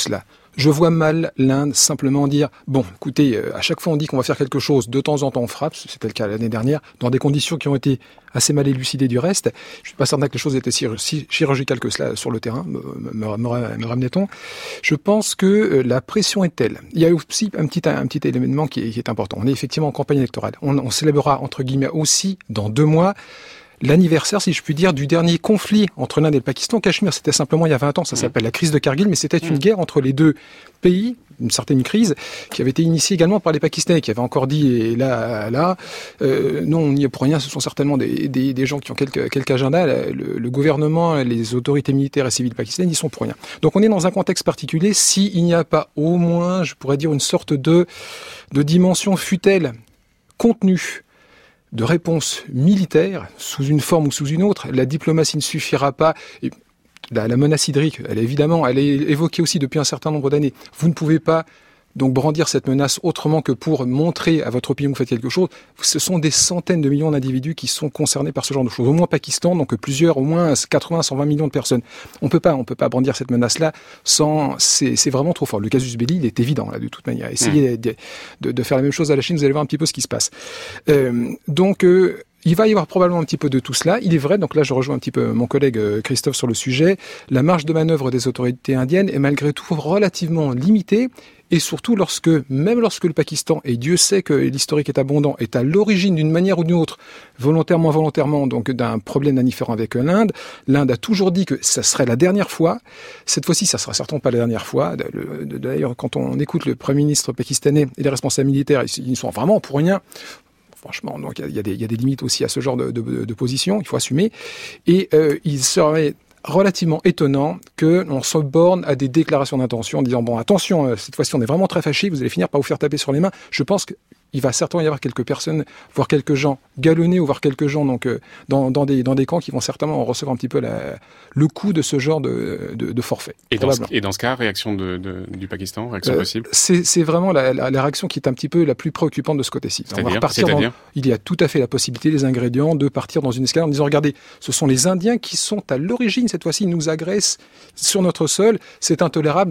Je vois mal l'Inde simplement dire « Bon, écoutez, euh, à chaque fois on dit qu'on va faire quelque chose, de temps en temps on frappe », c'était le cas l'année dernière, dans des conditions qui ont été assez mal élucidées du reste. Je suis pas certain que les choses étaient si, si chirurgicales que cela sur le terrain, me, me, me, me ramenait-on. Je pense que euh, la pression est telle. Il y a aussi un petit, un petit élément qui est, qui est important. On est effectivement en campagne électorale. On, on célébrera, entre guillemets, aussi dans deux mois, l'anniversaire, si je puis dire, du dernier conflit entre l'Inde et le Pakistan. Cachemire, c'était simplement il y a vingt ans, ça s'appelle la crise de Kargil, mais c'était une guerre entre les deux pays, une certaine crise, qui avait été initiée également par les Pakistanais, qui avaient encore dit, et là, là, euh, non, on n'y est pour rien, ce sont certainement des, des, des gens qui ont quelques, quelques agendas, le, le gouvernement, les autorités militaires et civiles pakistanaises, ils sont pour rien. Donc on est dans un contexte particulier, s'il n'y a pas au moins, je pourrais dire, une sorte de, de dimension fût-elle, contenue, de réponse militaire, sous une forme ou sous une autre. La diplomatie ne suffira pas. Et la, la menace hydrique, elle est évidemment, elle est évoquée aussi depuis un certain nombre d'années. Vous ne pouvez pas donc brandir cette menace autrement que pour montrer à votre opinion que vous faites quelque chose. Ce sont des centaines de millions d'individus qui sont concernés par ce genre de choses. Au moins Pakistan, donc plusieurs, au moins quatre-vingts, cent vingt millions de personnes. On peut pas, on peut pas brandir cette menace-là sans, c'est, c'est vraiment trop fort. Le casus belli, il est évident, là, de toute manière. Essayez mmh. de, de, de faire la même chose à la Chine, vous allez voir un petit peu ce qui se passe. Euh, donc, euh, il va y avoir probablement un petit peu de tout cela. Il est vrai, donc là je rejoins un petit peu mon collègue Christophe sur le sujet, la marge de manœuvre des autorités indiennes est malgré tout relativement limitée. Et surtout lorsque, même lorsque le Pakistan, et Dieu sait que l'historique est abondant, est à l'origine d'une manière ou d'une autre, volontairement, volontairement, donc d'un problème indifférent avec l'Inde, l'Inde a toujours dit que ça serait la dernière fois. Cette fois-ci, ça sera certainement pas la dernière fois. D'ailleurs, quand on écoute le Premier ministre pakistanais et les responsables militaires, ils sont vraiment pour rien. Franchement, donc il y, y, y a des limites aussi à ce genre de, de, de position, il faut assumer. Et euh, il serait relativement étonnant que l'on se borne à des déclarations d'intention en disant bon attention, cette fois-ci on est vraiment très fâchés, vous allez finir par vous faire taper sur les mains. Je pense qu'il va certainement y avoir quelques personnes, voire quelques gens galonnés ou voire quelques gens donc euh, dans, dans des dans des camps qui vont certainement recevoir un petit peu la, le coup de ce genre de, de, de forfait. Et dans, ce, et dans ce cas, réaction de, de, du Pakistan, réaction euh, possible. C'est, c'est vraiment la, la, la réaction qui est un petit peu la plus préoccupante de ce côté-ci. C'est-à-dire, on va repartir c'est-à-dire dans, il y a tout à fait la possibilité, les ingrédients, de partir dans une escalade en disant regardez, ce sont les Indiens qui sont à l'origine cette fois-ci, ils nous agressent sur notre sol, c'est intolérable.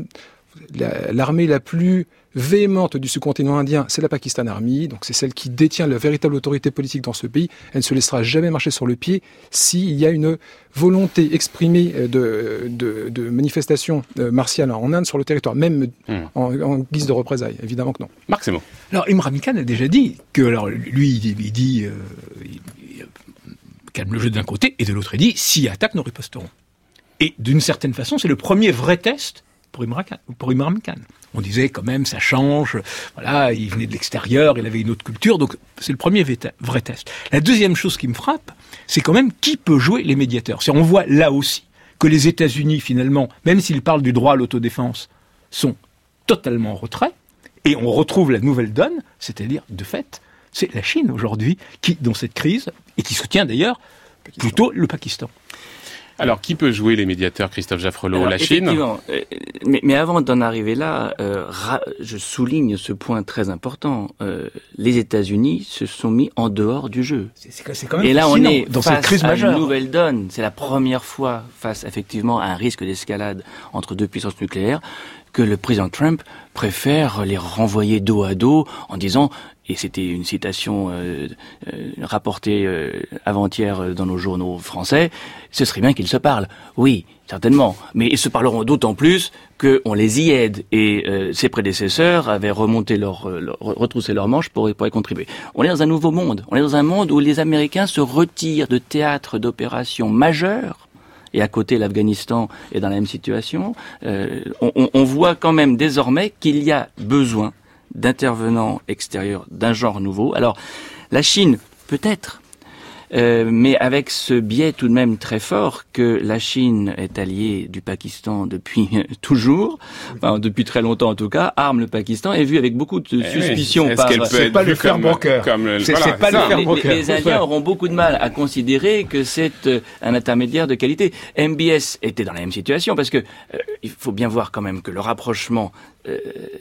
La, l'armée la plus véhémente du sous-continent indien, c'est la Pakistan Army, donc c'est celle qui détient la véritable autorité politique dans ce pays. Elle ne se laissera jamais marcher sur le pied s'il y a une volonté exprimée de, de, de manifestation martiale en Inde sur le territoire, même mmh. en, en guise de représailles, évidemment que non. Marc, c'est bon. Alors Imran Khan a déjà dit que, alors lui, il, il dit, euh, il, il calme le jeu d'un côté, et de l'autre, il dit, s'ils attaquent, nous riposterons. Et d'une certaine façon, c'est le premier vrai test pour Imran Khan. Pour Imran Khan. On disait quand même, ça change, voilà, il venait de l'extérieur, il avait une autre culture, donc c'est le premier vrai test. La deuxième chose qui me frappe, c'est quand même qui peut jouer les médiateurs. C'est, on voit là aussi que les États-Unis, finalement, même s'ils parlent du droit à l'autodéfense, sont totalement en retrait, et on retrouve la nouvelle donne, c'est-à-dire, de fait, c'est la Chine aujourd'hui qui, dans cette crise, et qui soutient d'ailleurs Pakistan. plutôt le Pakistan. Alors, qui peut jouer les médiateurs, Christophe Jaffrelot? Alors, la Chine euh, mais, mais avant d'en arriver là, euh, ra- je souligne ce point très important. Euh, les États-Unis se sont mis en dehors du jeu. C'est, c'est, c'est quand même Et là, on est dans face cette crise à majeure. une nouvelle donne. C'est la première fois face, effectivement, à un risque d'escalade entre deux puissances nucléaires que le président Trump préfère les renvoyer dos à dos en disant, et c'était une citation euh, euh, rapportée euh, avant-hier dans nos journaux français, ce serait bien qu'ils se parlent. Oui, certainement. Mais ils se parleront d'autant plus qu'on les y aide. Et euh, ses prédécesseurs avaient remonté leur, leur retroussé leurs manches pour, pour y contribuer. On est dans un nouveau monde. On est dans un monde où les Américains se retirent de théâtres d'opérations majeures. Et à côté, l'Afghanistan est dans la même situation. Euh, on, on voit quand même désormais qu'il y a besoin d'intervenants extérieurs d'un genre nouveau. Alors, la Chine, peut-être, euh, mais avec ce biais tout de même très fort que la Chine est alliée du Pakistan depuis toujours, enfin depuis très longtemps en tout cas, arme le Pakistan, est vue avec beaucoup de eh suspicion oui. par... C'est pas le faire broker. C'est, voilà, c'est pas le faire broker. Les, les Indiens auront beaucoup de mal à considérer que c'est euh, un intermédiaire de qualité. M B S était dans la même situation parce que euh, il faut bien voir quand même que le rapprochement euh,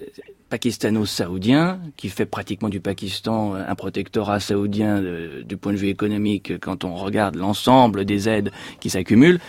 pakistano-saoudien, qui fait pratiquement du Pakistan un protectorat saoudien de, du point de vue économique quand on regarde l'ensemble des aides qui s'accumulent,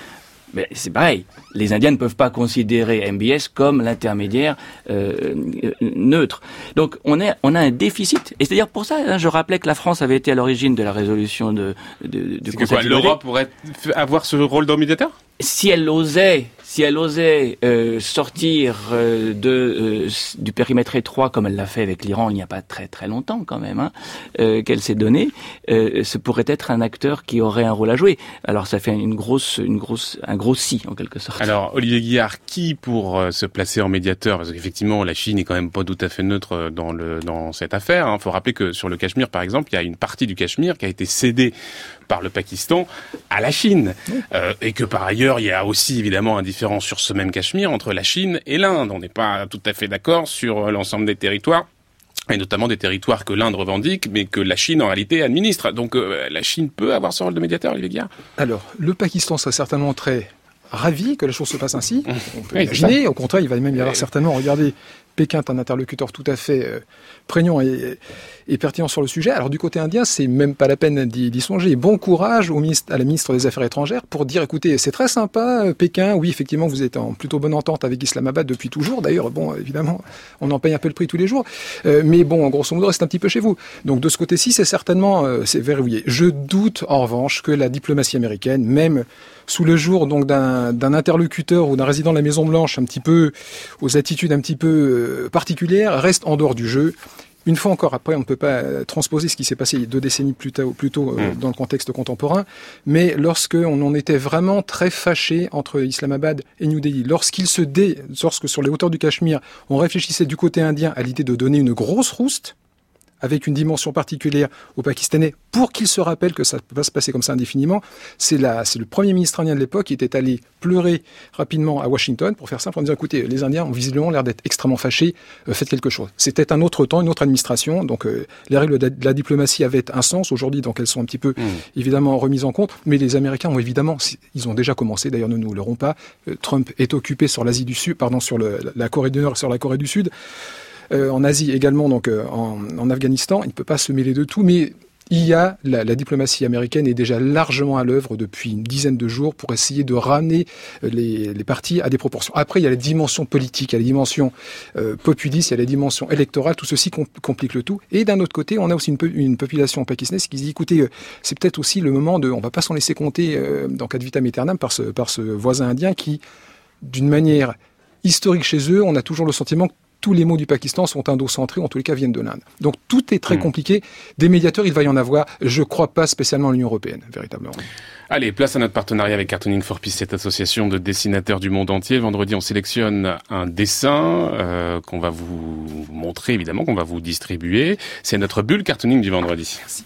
Mais c'est pareil. Les Indiens ne peuvent pas considérer M B S comme l'intermédiaire euh, neutre. Donc on, est, on a un déficit. Et c'est-à-dire pour ça, hein, je rappelais que la France avait été à l'origine de la résolution de, de, de c'est que quoi, l'Europe pourrait avoir ce rôle de médiateur ? Si elle osait, si elle osait euh, sortir euh, de euh, du périmètre étroit comme elle l'a fait avec l'Iran il n'y a pas très très longtemps quand même, hein, euh, qu'elle s'est donné, euh, ce pourrait être un acteur qui aurait un rôle à jouer. Alors ça fait une grosse, une grosse, un gros si en quelque sorte. Alors Olivier Guillard, qui pour euh, se placer en médiateur, parce qu'effectivement la Chine est quand même pas tout à fait neutre dans le dans cette affaire. Il hein. faut rappeler que sur le Cachemire par exemple, il y a une partie du Cachemire qui a été cédée par le Pakistan à la Chine, euh, et que par ailleurs il y a aussi évidemment un différent sur ce même Cachemire entre la Chine et l'Inde. On n'est pas tout à fait d'accord sur l'ensemble des territoires, et notamment des territoires que l'Inde revendique, mais que la Chine en réalité administre. Donc euh, la Chine peut avoir ce rôle de médiateur, Olivier Guillard ? Alors, le Pakistan serait certainement très ravi que la chose se passe ainsi. On peut oui, imaginer, au contraire, il va même y avoir oui. certainement, regardez, Pékin est un interlocuteur tout à fait euh, prégnant et, et pertinent sur le sujet. Alors du côté indien, c'est même pas la peine d'y, d'y songer. Bon courage au ministre, à la ministre des Affaires étrangères pour dire, écoutez, c'est très sympa, euh, Pékin, oui, effectivement, vous êtes en plutôt bonne entente avec Islamabad depuis toujours. D'ailleurs, bon, évidemment, on en paye un peu le prix tous les jours. Euh, mais bon, grosso modo, reste un petit peu chez vous. Donc de ce côté-ci, c'est certainement euh, c'est verrouillé. Je doute, en revanche, que la diplomatie américaine, même sous le jour donc d'un, d'un interlocuteur ou d'un résident de la Maison-Blanche un petit peu aux attitudes un petit peu euh, particulières, reste en dehors du jeu. Une fois encore, après, on ne peut pas transposer ce qui s'est passé deux décennies plus tôt, plus tôt euh, mmh. dans le contexte contemporain, mais lorsque on en était vraiment très fâché entre Islamabad et New Delhi, lorsqu'il se dé, lorsque sur les hauteurs du Cachemire, on réfléchissait du côté indien à l'idée de donner une grosse rouste, avec une dimension particulière aux Pakistanais, pour qu'ils se rappellent que ça ne peut pas se passer comme ça indéfiniment. C'est, la, c'est le premier ministre indien de l'époque qui était allé pleurer rapidement à Washington, pour faire simple, en disant, écoutez, les Indiens ont visiblement l'air d'être extrêmement fâchés, euh, faites quelque chose. C'était un autre temps, une autre administration, donc euh, les règles de la diplomatie avaient un sens aujourd'hui, donc elles sont un petit peu, mmh. évidemment, remises en compte, mais les Américains ont évidemment, ils ont déjà commencé, d'ailleurs ne nous leurrons pas, euh, Trump est occupé sur l'Asie du Sud, pardon, sur le, la Corée du Nord et sur la Corée du Sud, Euh, en Asie également, donc euh, en, en Afghanistan, il ne peut pas se mêler de tout, mais il y a la, la diplomatie américaine est déjà largement à l'œuvre depuis une dizaine de jours pour essayer de ramener les, les partis à des proportions. Après, il y a la dimension politique, il y a la dimension euh, populiste, il y a la dimension électorale, tout ceci compl- complique le tout. Et d'un autre côté, on a aussi une, une population pakistanaise qui se dit, écoutez, euh, c'est peut-être aussi le moment de, on va pas s'en laisser compter euh, dans ad vitam aeternam par ce, par ce voisin indien qui, d'une manière historique chez eux, on a toujours le sentiment que tous les mots du Pakistan sont indocentrés, en tous les cas viennent de l'Inde. Donc tout est très mmh. compliqué. Des médiateurs, il va y en avoir. Je ne crois pas spécialement à l'Union européenne, véritablement. Allez, place à notre partenariat avec Cartooning for Peace, cette association de dessinateurs du monde entier. Vendredi, on sélectionne un dessin euh, qu'on va vous montrer, évidemment, qu'on va vous distribuer. C'est notre bulle cartooning du vendredi. Merci.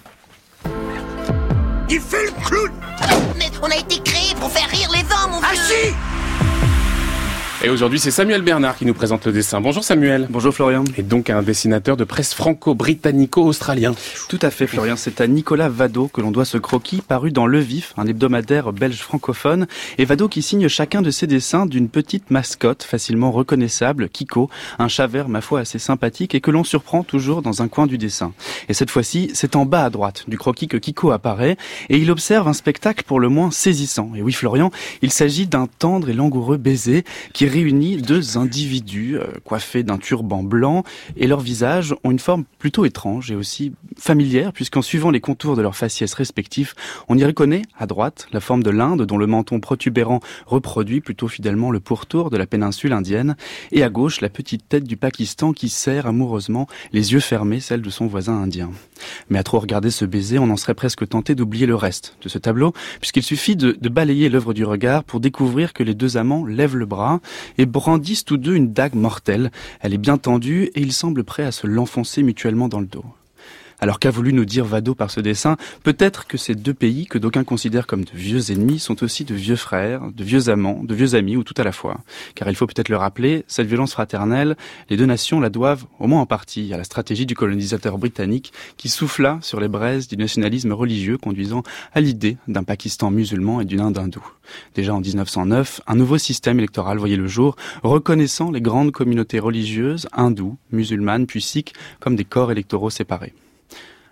Il fait le clown. Mais on a été créés pour faire rire les gens, mon vieux. Ah si. Et aujourd'hui, c'est Samuel Bernard qui nous présente le dessin. Bonjour Samuel. Bonjour Florian. Et donc un dessinateur de presse franco-britannico-australien. Tout à fait Florian, c'est à Nicolas Vado que l'on doit ce croquis paru dans Le Vif, un hebdomadaire belge francophone. Et Vado qui signe chacun de ses dessins d'une petite mascotte facilement reconnaissable, Kiko, un chat vert ma foi assez sympathique et que l'on surprend toujours dans un coin du dessin. Et cette fois-ci, c'est en bas à droite du croquis que Kiko apparaît et il observe un spectacle pour le moins saisissant. Et oui Florian, il s'agit d'un tendre et langoureux baiser qui réunit deux individus euh, coiffés d'un turban blanc et leurs visages ont une forme plutôt étrange et aussi familière puisqu'en suivant les contours de leurs faciès respectifs, on y reconnaît à droite la forme de l'Inde dont le menton protubérant reproduit plutôt fidèlement le pourtour de la péninsule indienne et à gauche la petite tête du Pakistan qui serre amoureusement les yeux fermés celle de son voisin indien. Mais à trop regarder ce baiser, on en serait presque tenté d'oublier le reste de ce tableau puisqu'il suffit de, de balayer l'œuvre du regard pour découvrir que les deux amants lèvent le bras et brandissent tous deux une dague mortelle. Elle est bien tendue et ils semblent prêts à se l'enfoncer mutuellement dans le dos. Alors qu'a voulu nous dire Vado par ce dessin ? Peut-être que ces deux pays, que d'aucuns considèrent comme de vieux ennemis, sont aussi de vieux frères, de vieux amants, de vieux amis, ou tout à la fois. Car il faut peut-être le rappeler, cette violence fraternelle, les deux nations la doivent, au moins en partie, à la stratégie du colonisateur britannique qui souffla sur les braises du nationalisme religieux conduisant à l'idée d'un Pakistan musulman et d'une Inde hindoue. Déjà en dix-neuf cent neuf, un nouveau système électoral voyait le jour, reconnaissant les grandes communautés religieuses, hindoues, musulmanes puis sikhs, comme des corps électoraux séparés.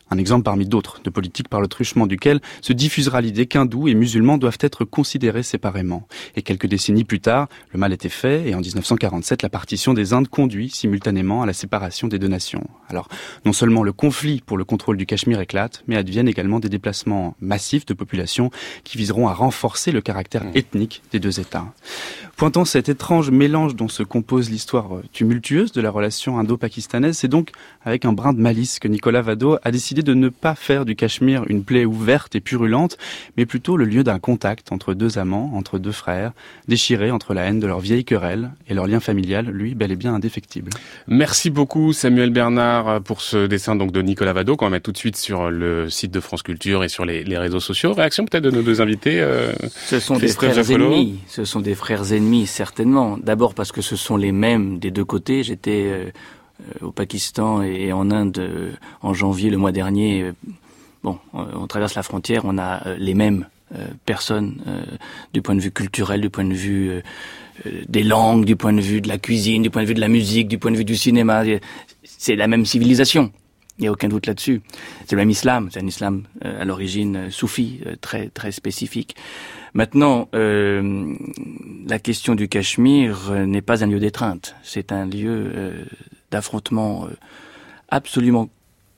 Un exemple parmi d'autres de politique par le truchement duquel se diffusera l'idée qu'hindous et musulmans doivent être considérés séparément. Et quelques décennies plus tard, le mal était fait et en dix-neuf cent quarante-sept, la partition des Indes conduit simultanément à la séparation des deux nations. Alors, non seulement le conflit pour le contrôle du Cachemire éclate, mais adviennent également des déplacements massifs de population qui viseront à renforcer le caractère ethnique des deux États. Pointant cet étrange mélange dont se compose l'histoire tumultueuse de la relation indo-pakistanaise, c'est donc avec un brin de malice que Nicolas Vado a décidé de ne pas faire du Cachemire une plaie ouverte et purulente, mais plutôt le lieu d'un contact entre deux amants, entre deux frères, déchirés entre la haine de leur vieille querelle et leur lien familial, lui, bel et bien indéfectible. Merci beaucoup Samuel Bernard pour ce dessin donc de Nicolas Vado qu'on va mettre tout de suite sur le site de France Culture et sur les, les réseaux sociaux. Réaction peut-être de nos deux invités. Euh, ce sont des frères Jaffrelot. ennemis. Ce sont des frères ennemis certainement. D'abord parce que ce sont les mêmes des deux côtés. J'étais euh, au Pakistan et en Inde euh, en janvier le mois dernier. Euh, bon, euh, on traverse la frontière, on a euh, les mêmes euh, personnes euh, du point de vue culturel, du point de vue euh, euh, des langues, du point de vue de la cuisine, du point de vue de la musique, du point de vue du cinéma. C'est la même civilisation. Il n'y a aucun doute là-dessus. C'est le même islam, c'est un islam euh, à l'origine euh, soufi, euh, très très spécifique. Maintenant, euh, la question du Cachemire euh, n'est pas un lieu d'étreinte. C'est un lieu euh, d'affrontement euh, absolument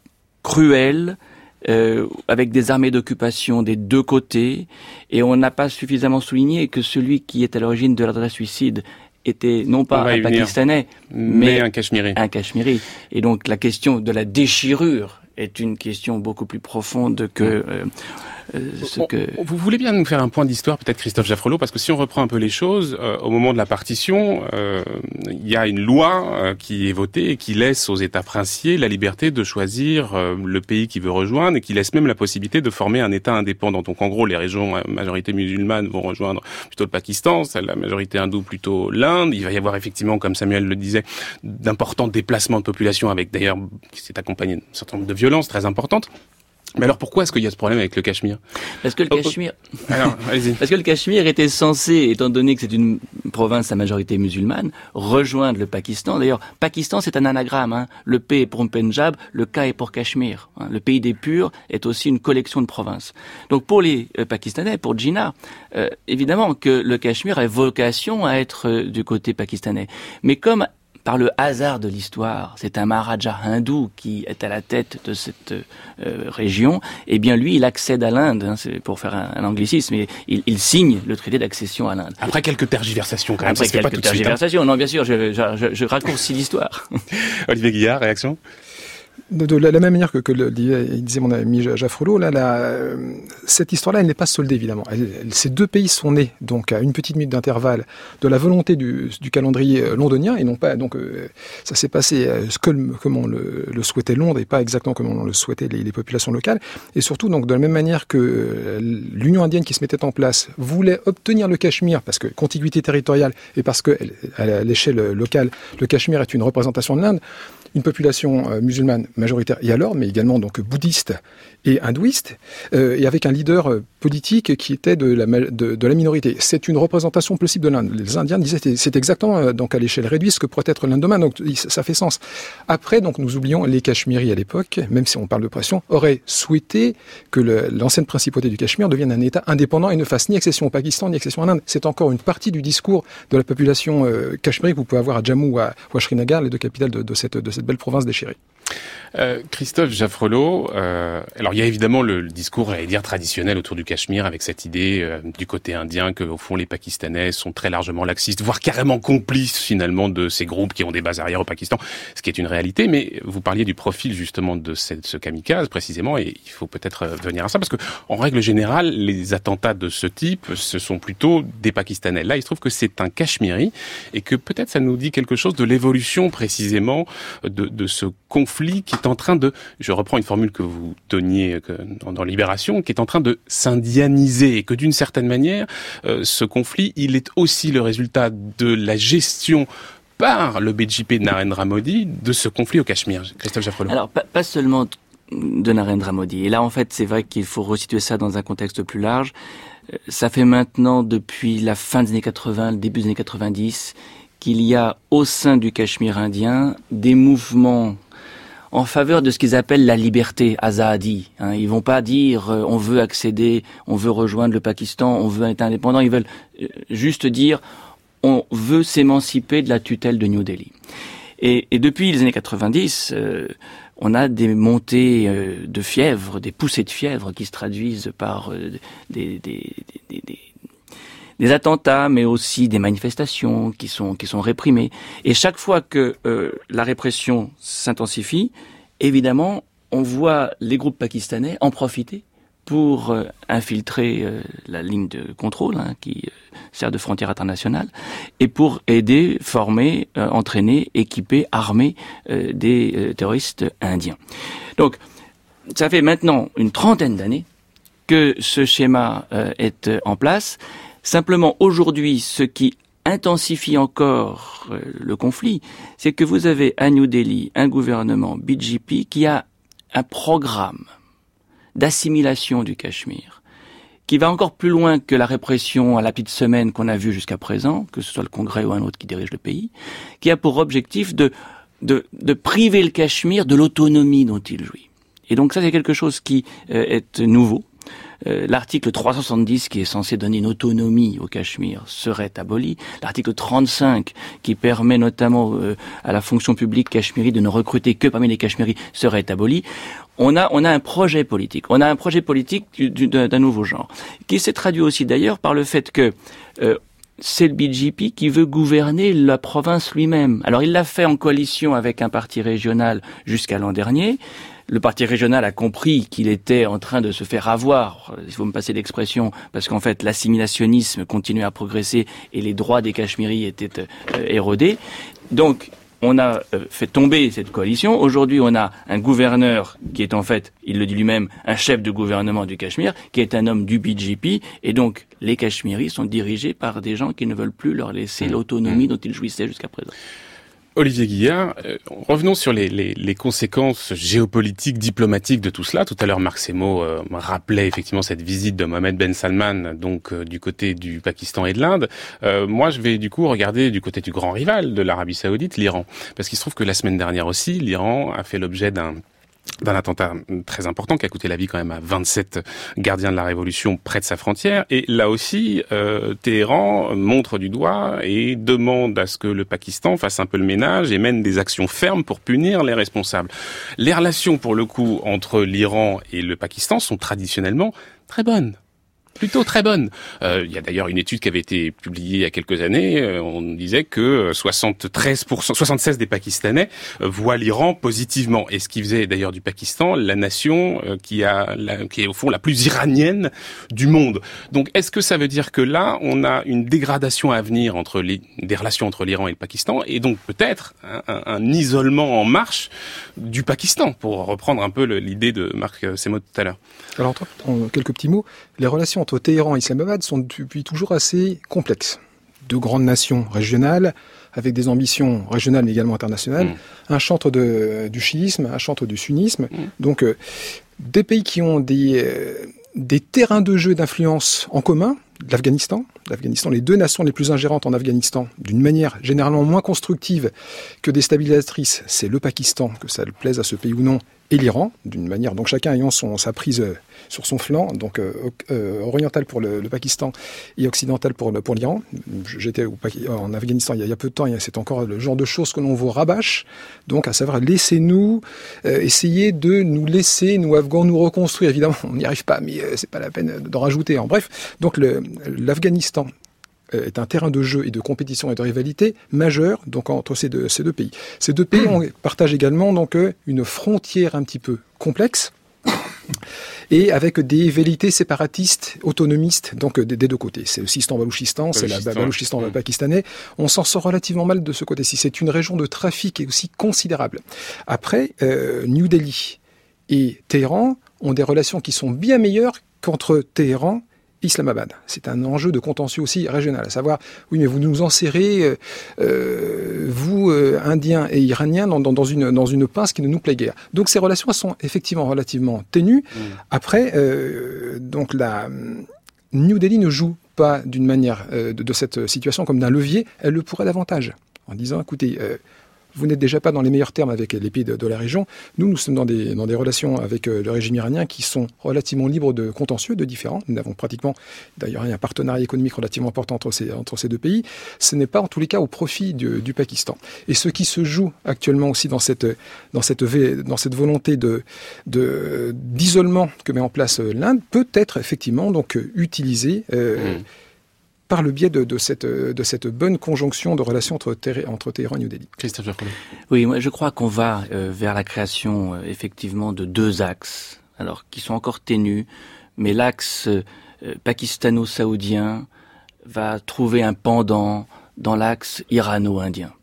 cruel, euh, avec des armées d'occupation des deux côtés, et on n'a pas suffisamment souligné que celui qui est à l'origine de l'adresse suicide était non pas un Pakistanais, mais, mais un Cachemiri. Un Cachemiri. Et donc la question de la déchirure est une question beaucoup plus profonde que euh, euh, ce que... Vous voulez bien nous faire un point d'histoire, peut-être Christophe Jaffrelot, parce que si on reprend un peu les choses, euh, au moment de la partition, euh, il y a une loi euh, qui est votée et qui laisse aux États princiers la liberté de choisir euh, le pays qui veut rejoindre et qui laisse même la possibilité de former un État indépendant. Donc en gros, les régions à majorité musulmane vont rejoindre plutôt le Pakistan, celle la majorité hindoue plutôt l'Inde. Il va y avoir effectivement, comme Samuel le disait, d'importants déplacements de population avec d'ailleurs, qui s'est accompagné d'un certain nombre de violences très importantes. Mais alors pourquoi est-ce qu'il y a ce problème avec le Cachemire ? Parce que le Cachemire, oh, oh. Alors, allez-y. Parce que le Cachemire était censé, étant donné que c'est une province à majorité musulmane, rejoindre le Pakistan. D'ailleurs, Pakistan c'est un anagramme. Hein. Le P est pour Pendjab, le K est pour Cachemire. Hein. Le pays des purs est aussi une collection de provinces. Donc pour les euh, Pakistanais, pour Jinnah, euh, évidemment que le Cachemire a vocation à être euh, du côté pakistanais. Mais comme par le hasard de l'histoire, c'est un Maharaja hindou qui est à la tête de cette euh, région, eh bien lui, il accède à l'Inde, hein, c'est pour faire un, un anglicisme, mais il, il signe le traité d'accession à l'Inde. Après quelques tergiversations quand même, Après ça se fait quelques pas tout de suite, tergiversations, hein. Non bien sûr, je, je, je, je raccourcis l'histoire. Olivier Guillard, réaction ? De, de la, la même manière que, que le, il disait mon ami Jaffrelot, là, la, euh, cette histoire-là, elle n'est pas soldée, évidemment. Elle, elle, ces deux pays sont nés, donc, à une petite minute d'intervalle de la volonté du, du calendrier londonien, et non pas, donc, euh, ça s'est passé euh, comme, comme on le, le souhaitait Londres, et pas exactement comme on le souhaitait les, les populations locales. Et surtout, donc, de la même manière que euh, l'Union indienne qui se mettait en place voulait obtenir le Cachemire, parce que contiguïté territoriale, et parce que, à l'échelle locale, le Cachemire est une représentation de l'Inde, une population euh, musulmane majoritaire et alors, mais également donc bouddhiste et hindouiste, euh, et avec un leader euh, politique qui était de la, de, de la minorité. C'est une représentation possible de l'Inde. Les Indiens disaient que c'est exactement euh, donc à l'échelle réduite ce que pourrait être l'Inde demain, donc ça fait sens. Après, donc nous oublions les Cachemiris à l'époque, même si on parle de pression, auraient souhaité que le, l'ancienne principauté du Cachemire devienne un État indépendant et ne fasse ni accession au Pakistan ni accession en Inde. C'est encore une partie du discours de la population euh, cachemiri que vous pouvez avoir à Jammu ou à, ou à Srinagar, les deux capitales de, de, cette, de cette belle province déchirée. Euh, Christophe Jaffrelot, euh, alors il y a évidemment le, le discours, j'allais dire, traditionnel autour du Cachemire, avec cette idée euh, du côté indien que, au fond, les Pakistanais sont très largement laxistes, voire carrément complices finalement de ces groupes qui ont des bases arrière au Pakistan, ce qui est une réalité. Mais vous parliez du profil justement de cette, ce kamikaze précisément, et il faut peut-être venir à ça, parce que en règle générale, les attentats de ce type, ce sont plutôt des Pakistanais. Là, il se trouve que c'est un Cachemiri, et que peut-être ça nous dit quelque chose de l'évolution précisément de, de ce conflit qui est en train de, je reprends une formule que vous donniez que, dans, dans Libération, qui est en train de s'indianiser, et que d'une certaine manière, euh, ce conflit, il est aussi le résultat de la gestion par le B J P de Narendra Modi de ce conflit au Cachemire. Christophe Jaffrelot. Alors, pas, pas seulement de Narendra Modi. Et là, en fait, c'est vrai qu'il faut resituer ça dans un contexte plus large. Ça fait maintenant, depuis la fin des années quatre-vingts, le début des années quatre-vingt-dix, qu'il y a au sein du Cachemire indien des mouvements en faveur de ce qu'ils appellent la liberté, azadi. Hein. Ils vont pas dire euh, on veut accéder, on veut rejoindre le Pakistan, on veut être indépendant. Ils veulent euh, juste dire on veut s'émanciper de la tutelle de New Delhi. Et, et depuis les années quatre-vingt-dix, euh, on a des montées euh, de fièvre, des poussées de fièvre qui se traduisent par euh, des, des, des, des, des attentats, mais aussi des manifestations qui sont qui sont réprimées. Et chaque fois que euh, la répression s'intensifie, évidemment, on voit les groupes pakistanais en profiter pour euh, infiltrer euh, la ligne de contrôle hein, qui euh, sert de frontière internationale et pour aider, former, euh, entraîner, équiper, armer euh, des euh, terroristes indiens. Donc, ça fait maintenant une trentaine d'années que ce schéma euh, est euh, en place. Simplement, aujourd'hui, ce qui intensifie encore euh, le conflit, c'est que vous avez à New Delhi un gouvernement B J P qui a un programme d'assimilation du Cachemire, qui va encore plus loin que la répression à la petite semaine qu'on a vue jusqu'à présent, que ce soit le Congrès ou un autre qui dirige le pays, qui a pour objectif de, de, de priver le Cachemire de l'autonomie dont il jouit. Et donc ça, c'est quelque chose qui euh, est nouveau. Euh, l'article trois cent soixante-dix qui est censé donner une autonomie au Cachemire serait aboli. L'article trente-cinq qui permet notamment euh, à la fonction publique cachemiri de ne recruter que parmi les Cachemiris serait aboli. On a, on a un projet politique. On a un projet politique du, du, d'un nouveau genre qui s'est traduit aussi d'ailleurs par le fait que euh, c'est le B J P qui veut gouverner la province lui-même. Alors il l'a fait en coalition avec un parti régional jusqu'à l'an dernier. Le parti régional a compris qu'il était en train de se faire avoir, il faut me passer l'expression, parce qu'en fait l'assimilationnisme continuait à progresser et les droits des Cachemiris étaient euh, érodés. Donc on a euh, fait tomber cette coalition. Aujourd'hui on a un gouverneur qui est en fait, il le dit lui-même, un chef de gouvernement du Cachemire, qui est un homme du B J P, et donc les Cachemiris sont dirigés par des gens qui ne veulent plus leur laisser l'autonomie dont ils jouissaient jusqu'à présent. Olivier Guillard, euh, revenons sur les, les, les conséquences géopolitiques, diplomatiques de tout cela. Tout à l'heure, Marc Semo euh, rappelait effectivement cette visite de Mohammed Ben Salman, donc euh, du côté du Pakistan et de l'Inde. Euh, moi, je vais du coup regarder du côté du grand rival de l'Arabie Saoudite, l'Iran, parce qu'il se trouve que la semaine dernière aussi, l'Iran a fait l'objet d'un d'un attentat très important qui a coûté la vie quand même à vingt-sept gardiens de la révolution près de sa frontière. Et là aussi, euh, Téhéran montre du doigt et demande à ce que le Pakistan fasse un peu le ménage et mène des actions fermes pour punir les responsables. Les relations, pour le coup, entre l'Iran et le Pakistan sont traditionnellement très bonnes. Plutôt très bonne. Euh, il y a d'ailleurs une étude qui avait été publiée il y a quelques années. Euh, on disait que soixante-treize pour cent, soixante-seize des Pakistanais euh, voient l'Iran positivement. Et ce qui faisait d'ailleurs du Pakistan la nation euh, qui a, la, qui est au fond la plus iranienne du monde. Donc, est-ce que ça veut dire que là, on a une dégradation à venir entre les, des relations entre l'Iran et le Pakistan, et donc peut-être un, un, un isolement en marche du Pakistan, pour reprendre un peu le, l'idée de Marc Semo tout à l'heure. Alors, en quelques petits mots, les relations entre Téhéran et Islamabad sont depuis toujours assez complexes. Deux grandes nations régionales, avec des ambitions régionales mais également internationales, mmh. un chantre de, du chiisme, un chantre du sunnisme, mmh. donc euh, des pays qui ont des, euh, des terrains de jeu d'influence en commun, l'Afghanistan, l'Afghanistan, les deux nations les plus ingérantes en Afghanistan, d'une manière généralement moins constructive que déstabilisatrice, c'est le Pakistan, que ça le plaise à ce pays ou non, et l'Iran, d'une manière, donc chacun ayant son, sa prise euh, sur son flanc, donc euh, euh, oriental pour le, le Pakistan et occidental pour, le, pour l'Iran. J'étais au, en Afghanistan il y, a, il y a peu de temps, et c'est encore le genre de choses que l'on vous rabâche, donc à savoir laissez-nous euh, essayer de nous laisser, nous Afghans, nous reconstruire. Évidemment, on n'y arrive pas, mais euh, c'est pas la peine d'en rajouter. En bref, donc le, l'Afghanistan est un terrain de jeu et de compétition et de rivalité majeur donc entre ces deux, ces deux pays. Ces deux pays on partagent également donc une frontière un petit peu complexe et avec des velléités séparatistes, autonomistes, donc des, des deux côtés. C'est le Sistan-Balouchistan, c'est la Balouchistan mmh. pakistanais. On s'en sort relativement mal de ce côté-ci. C'est une région de trafic aussi considérable. Après, euh, New Delhi et Téhéran ont des relations qui sont bien meilleures qu'entre Téhéran Islamabad. C'est un enjeu de contentieux aussi régional, à savoir, oui, mais vous nous enserrez, euh, euh, vous, euh, Indiens et Iraniens, dans, dans, dans, une, dans une pince qui ne nous plaît guère. Donc ces relations sont effectivement relativement ténues. Mmh. Après, euh, donc la New Delhi ne joue pas d'une manière euh, de, de cette situation comme d'un levier, elle le pourrait davantage, en disant, écoutez, euh, vous n'êtes déjà pas dans les meilleurs termes avec les pays de, de la région. Nous, nous sommes dans des, dans des relations avec euh, le régime iranien qui sont relativement libres de contentieux, de différends. Nous avons pratiquement, d'ailleurs, un partenariat économique relativement important entre ces, entre ces deux pays. Ce n'est pas, en tous les cas, au profit du, du Pakistan. Et ce qui se joue actuellement aussi dans cette, dans cette, dans cette volonté de, de, d'isolement que met en place l'Inde peut être effectivement donc utilisé euh, mmh. par le biais de, de, cette, de cette bonne conjonction de relations entre, Té- entre Téhéran et New Delhi. Christophe Jaffrelot. Oui, moi je crois qu'on va euh, vers la création euh, effectivement de deux axes, alors qui sont encore ténus, mais l'axe euh, pakistano-saoudien va trouver un pendant dans l'axe irano-indien.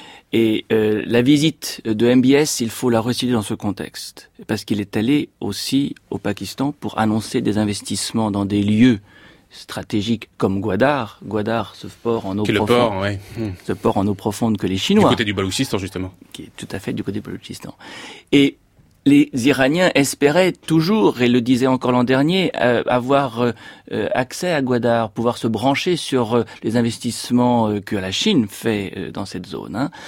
Et euh, la visite de M B S, il faut la resituer dans ce contexte, parce qu'il est allé aussi au Pakistan pour annoncer des investissements dans des lieux stratégiques comme Gwadar. Gwadar, ce port en eau profonde, port, ouais. ce port en eau profonde que les Chinois. Du côté du Baloutchistan, justement. Qui est tout à fait du côté du Baloutchistan. Et les Iraniens espéraient toujours, et le disaient encore l'an dernier, euh, avoir euh, accès à Gwadar, pouvoir se brancher sur euh, les investissements euh, que la Chine fait euh, dans cette zone. Hein.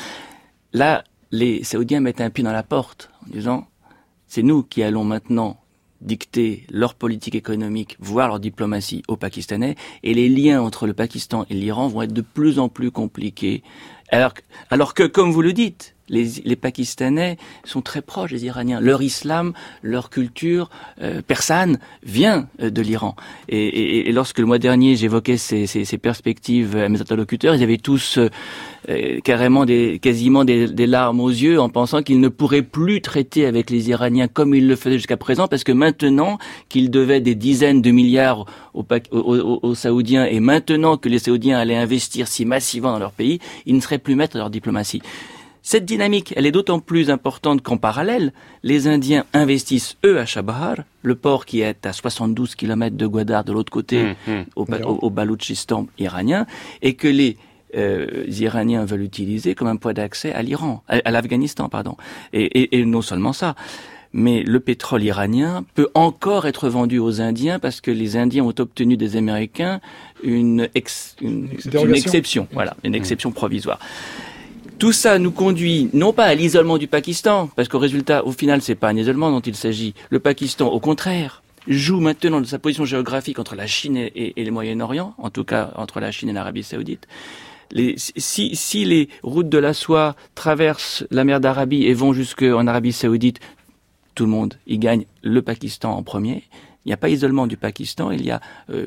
Là, les Saoudiens mettent un pied dans la porte en disant « c'est nous qui allons maintenant dicter leur politique économique, voire leur diplomatie aux Pakistanais, et les liens entre le Pakistan et l'Iran vont être de plus en plus compliqués. » Alors, alors que, comme vous le dites, Les, les Pakistanais sont très proches des Iraniens. Leur islam, leur culture euh, persane vient euh, de l'Iran. Et, et, et lorsque le mois dernier j'évoquais ces, ces, ces perspectives à mes interlocuteurs, ils avaient tous euh, euh, carrément des, quasiment des, des larmes aux yeux en pensant qu'ils ne pourraient plus traiter avec les Iraniens comme ils le faisaient jusqu'à présent, parce que maintenant qu'ils devaient des dizaines de milliards aux, aux, aux, aux Saoudiens, et maintenant que les Saoudiens allaient investir si massivement dans leur pays, ils ne seraient plus maîtres de leur diplomatie. Cette dynamique, elle est d'autant plus importante qu'en parallèle, les Indiens investissent, eux, à Chabahar, le port qui est à soixante-douze kilomètres de Gwadar, de l'autre côté, mmh, mmh. Au, au, au Baloutchistan iranien, et que les euh, Iraniens veulent utiliser comme un point d'accès à l'Iran, à, à l'Afghanistan, pardon. Et, et, et non seulement ça, mais le pétrole iranien peut encore être vendu aux Indiens parce que les Indiens ont obtenu des Américains une, ex, une, une exception, voilà, une exception provisoire. Tout ça nous conduit non pas à l'isolement du Pakistan, parce qu'au résultat, au final, c'est pas un isolement dont il s'agit. Le Pakistan, au contraire, joue maintenant de sa position géographique entre la Chine et, et, et le Moyen-Orient, en tout cas entre la Chine et l'Arabie Saoudite. Les, si, si les routes de la soie traversent la mer d'Arabie et vont jusqu'en Arabie Saoudite, tout le monde y gagne, le Pakistan en premier. Il n'y a pas isolement du Pakistan, il y a euh,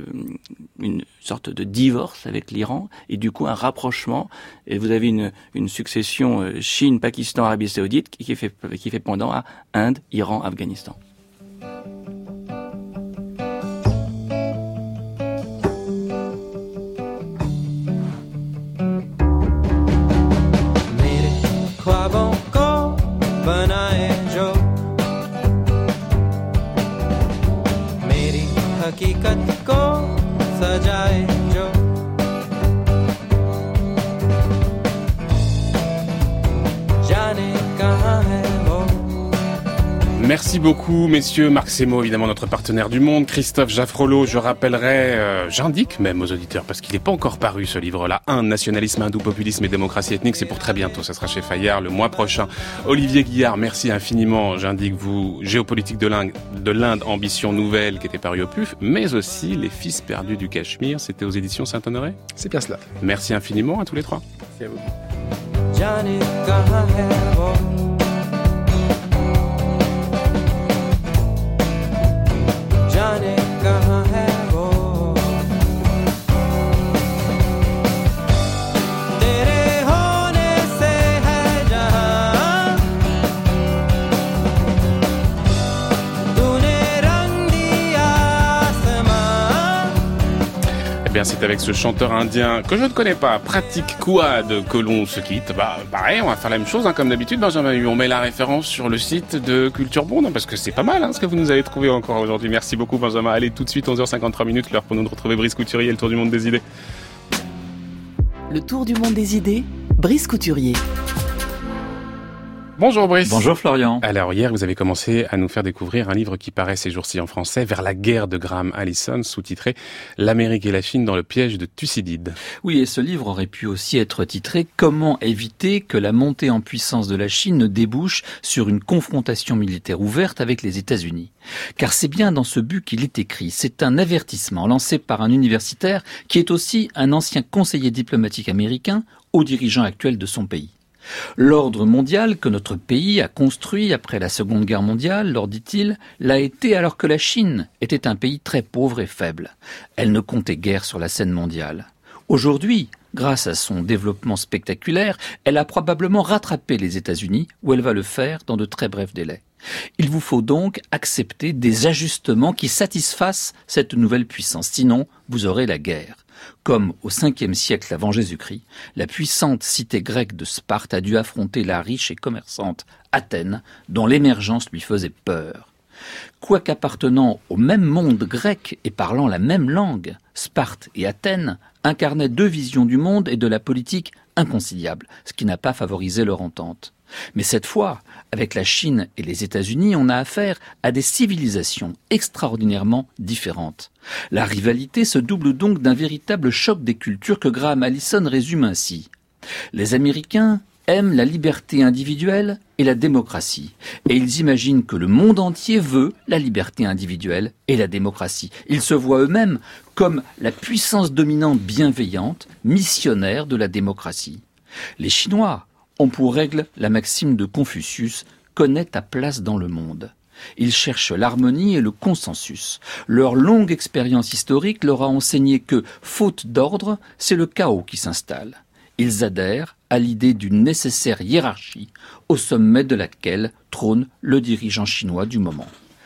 une sorte de divorce avec l'Iran et du coup un rapprochement. Et vous avez une, une succession euh, Chine, Pakistan, Arabie Saoudite qui, qui, fait, qui fait pendant à Inde, Iran, Afghanistan. Merci beaucoup, messieurs. Marc Semo, évidemment, notre partenaire du Monde. Christophe Jaffrelot, je rappellerai, euh, j'indique même aux auditeurs, parce qu'il n'est pas encore paru, ce livre-là. Un, nationalisme hindou, populisme et démocratie ethnique. C'est pour très bientôt. Ça sera chez Fayard le mois prochain. Olivier Guillard, merci infiniment. J'indique vous, Géopolitique de l'Inde, de l'Inde, ambition nouvelle, qui était paru au P U F, mais aussi Les Fils perdus du Cachemire. C'était aux éditions Saint-Honoré. C'est bien cela. Merci infiniment à tous les trois. Merci à vous. Eh bien, c'est avec ce chanteur indien que je ne connais pas, Pratik Kouad, que l'on se quitte. Bah, pareil, on va faire la même chose, hein, comme d'habitude, Benjamin. On met la référence sur le site de Culture Monde, hein, parce que c'est pas mal, hein, ce que vous nous avez trouvé encore aujourd'hui. Merci beaucoup, Benjamin. Allez, tout de suite, onze heures cinquante-trois minutes, l'heure pour nous de retrouver Brice Couturier et le Tour du Monde des idées. Le Tour du Monde des idées, Brice Couturier. Bonjour Brice. Bonjour Florian. Alors hier, vous avez commencé à nous faire découvrir un livre qui paraît ces jours-ci en français, Vers la guerre de Graham Allison, sous-titré L'Amérique et la Chine dans le piège de Thucydide. Oui, et ce livre aurait pu aussi être titré Comment éviter que la montée en puissance de la Chine ne débouche sur une confrontation militaire ouverte avec les États-Unis. Car c'est bien dans ce but qu'il est écrit. C'est un avertissement lancé par un universitaire qui est aussi un ancien conseiller diplomatique américain aux dirigeants actuels de son pays. L'ordre mondial que notre pays a construit après la Seconde Guerre mondiale, leur dit-il, l'a été alors que la Chine était un pays très pauvre et faible. Elle ne comptait guère sur la scène mondiale. Aujourd'hui, grâce à son développement spectaculaire, elle a probablement rattrapé les États-Unis, où elle va le faire dans de très brefs délais. Il vous faut donc accepter des ajustements qui satisfassent cette nouvelle puissance, sinon vous aurez la guerre. Comme au cinquième siècle avant Jésus-Christ, la puissante cité grecque de Sparte a dû affronter la riche et commerçante Athènes, dont l'émergence lui faisait peur. Quoiqu'appartenant au même monde grec et parlant la même langue, Sparte et Athènes incarnaient deux visions du monde et de la politique inconciliables, ce qui n'a pas favorisé leur entente. Mais cette fois, avec la Chine et les États-Unis, on a affaire à des civilisations extraordinairement différentes. La rivalité se double donc d'un véritable choc des cultures que Graham Allison résume ainsi. Les Américains aiment la liberté individuelle et la démocratie, et ils imaginent que le monde entier veut la liberté individuelle et la démocratie. Ils se voient eux-mêmes comme la puissance dominante bienveillante, missionnaire de la démocratie. Les Chinois ont pour règle la maxime de Confucius « connais ta place dans le monde ». Ils cherchent l'harmonie et le consensus. Leur longue expérience historique leur a enseigné que, faute d'ordre, c'est le chaos qui s'installe. Ils adhèrent à l'idée d'une nécessaire hiérarchie, au sommet de laquelle trône le dirigeant chinois du moment.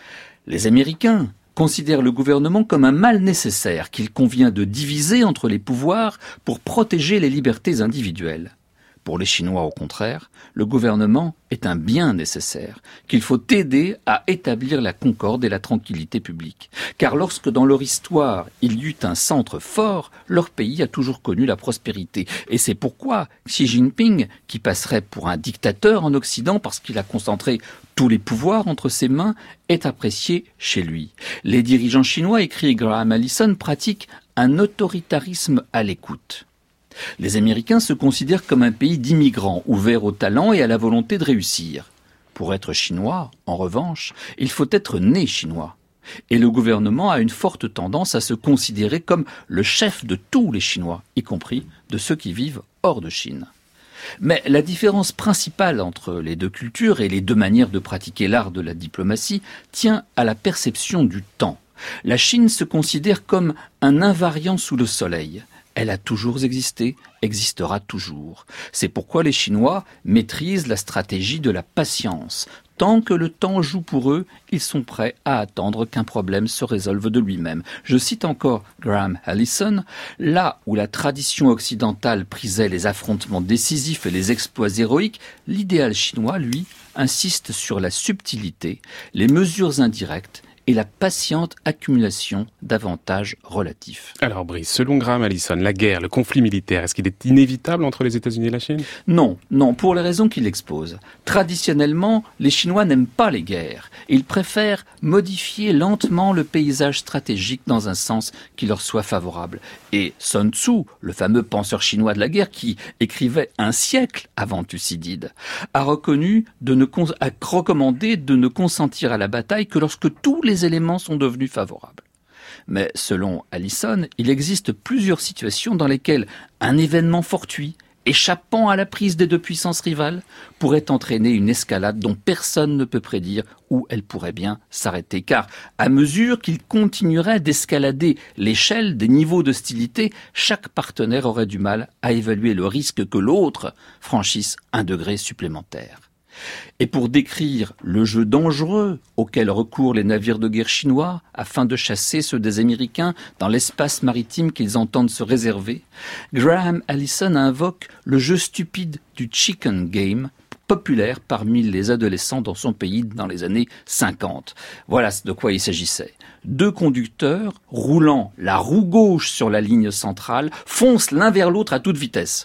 Les Américains considèrent le gouvernement comme un mal nécessaire qu'il convient de diviser entre les pouvoirs pour protéger les libertés individuelles. Pour les Chinois, au contraire, le gouvernement est un bien nécessaire, qu'il faut aider à établir la concorde et la tranquillité publique. Car lorsque dans leur histoire il y eut un centre fort, leur pays a toujours connu la prospérité. Et c'est pourquoi Xi Jinping, qui passerait pour un dictateur en Occident parce qu'il a concentré tous les pouvoirs entre ses mains, est apprécié chez lui. Les dirigeants chinois, écrit Graham Allison, pratiquent un autoritarisme à l'écoute. Les Américains se considèrent comme un pays d'immigrants, ouvert au talent et à la volonté de réussir. Pour être chinois, en revanche, il faut être né chinois. Et le gouvernement a une forte tendance à se considérer comme le chef de tous les Chinois, y compris de ceux qui vivent hors de Chine. Mais la différence principale entre les deux cultures et les deux manières de pratiquer l'art de la diplomatie tient à la perception du temps. La Chine se considère comme un invariant sous le soleil. Elle a toujours existé, existera toujours. C'est pourquoi les Chinois maîtrisent la stratégie de la patience. Tant que le temps joue pour eux, ils sont prêts à attendre qu'un problème se résolve de lui-même. Je cite encore Graham Allison, « Là où la tradition occidentale prisait les affrontements décisifs et les exploits héroïques, l'idéal chinois, lui, insiste sur la subtilité, les mesures indirectes, et la patiente accumulation d'avantages relatifs. » Alors Brice, selon Graham Allison, la guerre, le conflit militaire, est-ce qu'il est inévitable entre les États-Unis et la Chine ? Non, non, pour les raisons qu'il expose. Traditionnellement, les Chinois n'aiment pas les guerres. Ils préfèrent modifier lentement le paysage stratégique dans un sens qui leur soit favorable. Et Sun Tzu, le fameux penseur chinois de la guerre qui écrivait un siècle avant Thucydide, a reconnu de ne con- a recommandé de ne consentir à la bataille que lorsque tous les éléments sont devenus favorables. Mais selon Allison, il existe plusieurs situations dans lesquelles un événement fortuit, échappant à la prise des deux puissances rivales, pourrait entraîner une escalade dont personne ne peut prédire où elle pourrait bien s'arrêter. Car à mesure qu'il continuerait d'escalader l'échelle des niveaux d'hostilité, chaque partenaire aurait du mal à évaluer le risque que l'autre franchisse un degré supplémentaire. Et pour décrire le jeu dangereux auquel recourent les navires de guerre chinois afin de chasser ceux des Américains dans l'espace maritime qu'ils entendent se réserver, Graham Allison invoque le jeu stupide du chicken game, populaire parmi les adolescents dans son pays dans les années cinquante. Voilà de quoi il s'agissait. Deux conducteurs, roulant la roue gauche sur la ligne centrale, foncent l'un vers l'autre à toute vitesse.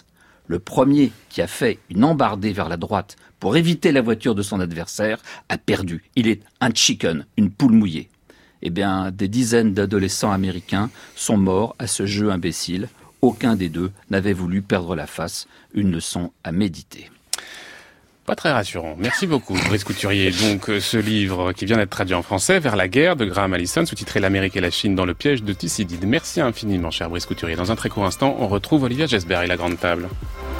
Le premier qui a fait une embardée vers la droite pour éviter la voiture de son adversaire a perdu. Il est un chicken, une poule mouillée. Eh bien, des dizaines d'adolescents américains sont morts à ce jeu imbécile. Aucun des deux n'avait voulu perdre la face. Une leçon à méditer. Pas très rassurant. Merci beaucoup, Brice Couturier. Donc, ce livre qui vient d'être traduit en français, Vers la guerre, de Graham Allison, sous-titré L'Amérique et la Chine dans le piège de Thucydide. Merci infiniment, cher Brice Couturier. Dans un très court instant, on retrouve Olivia Gesbert et la grande table.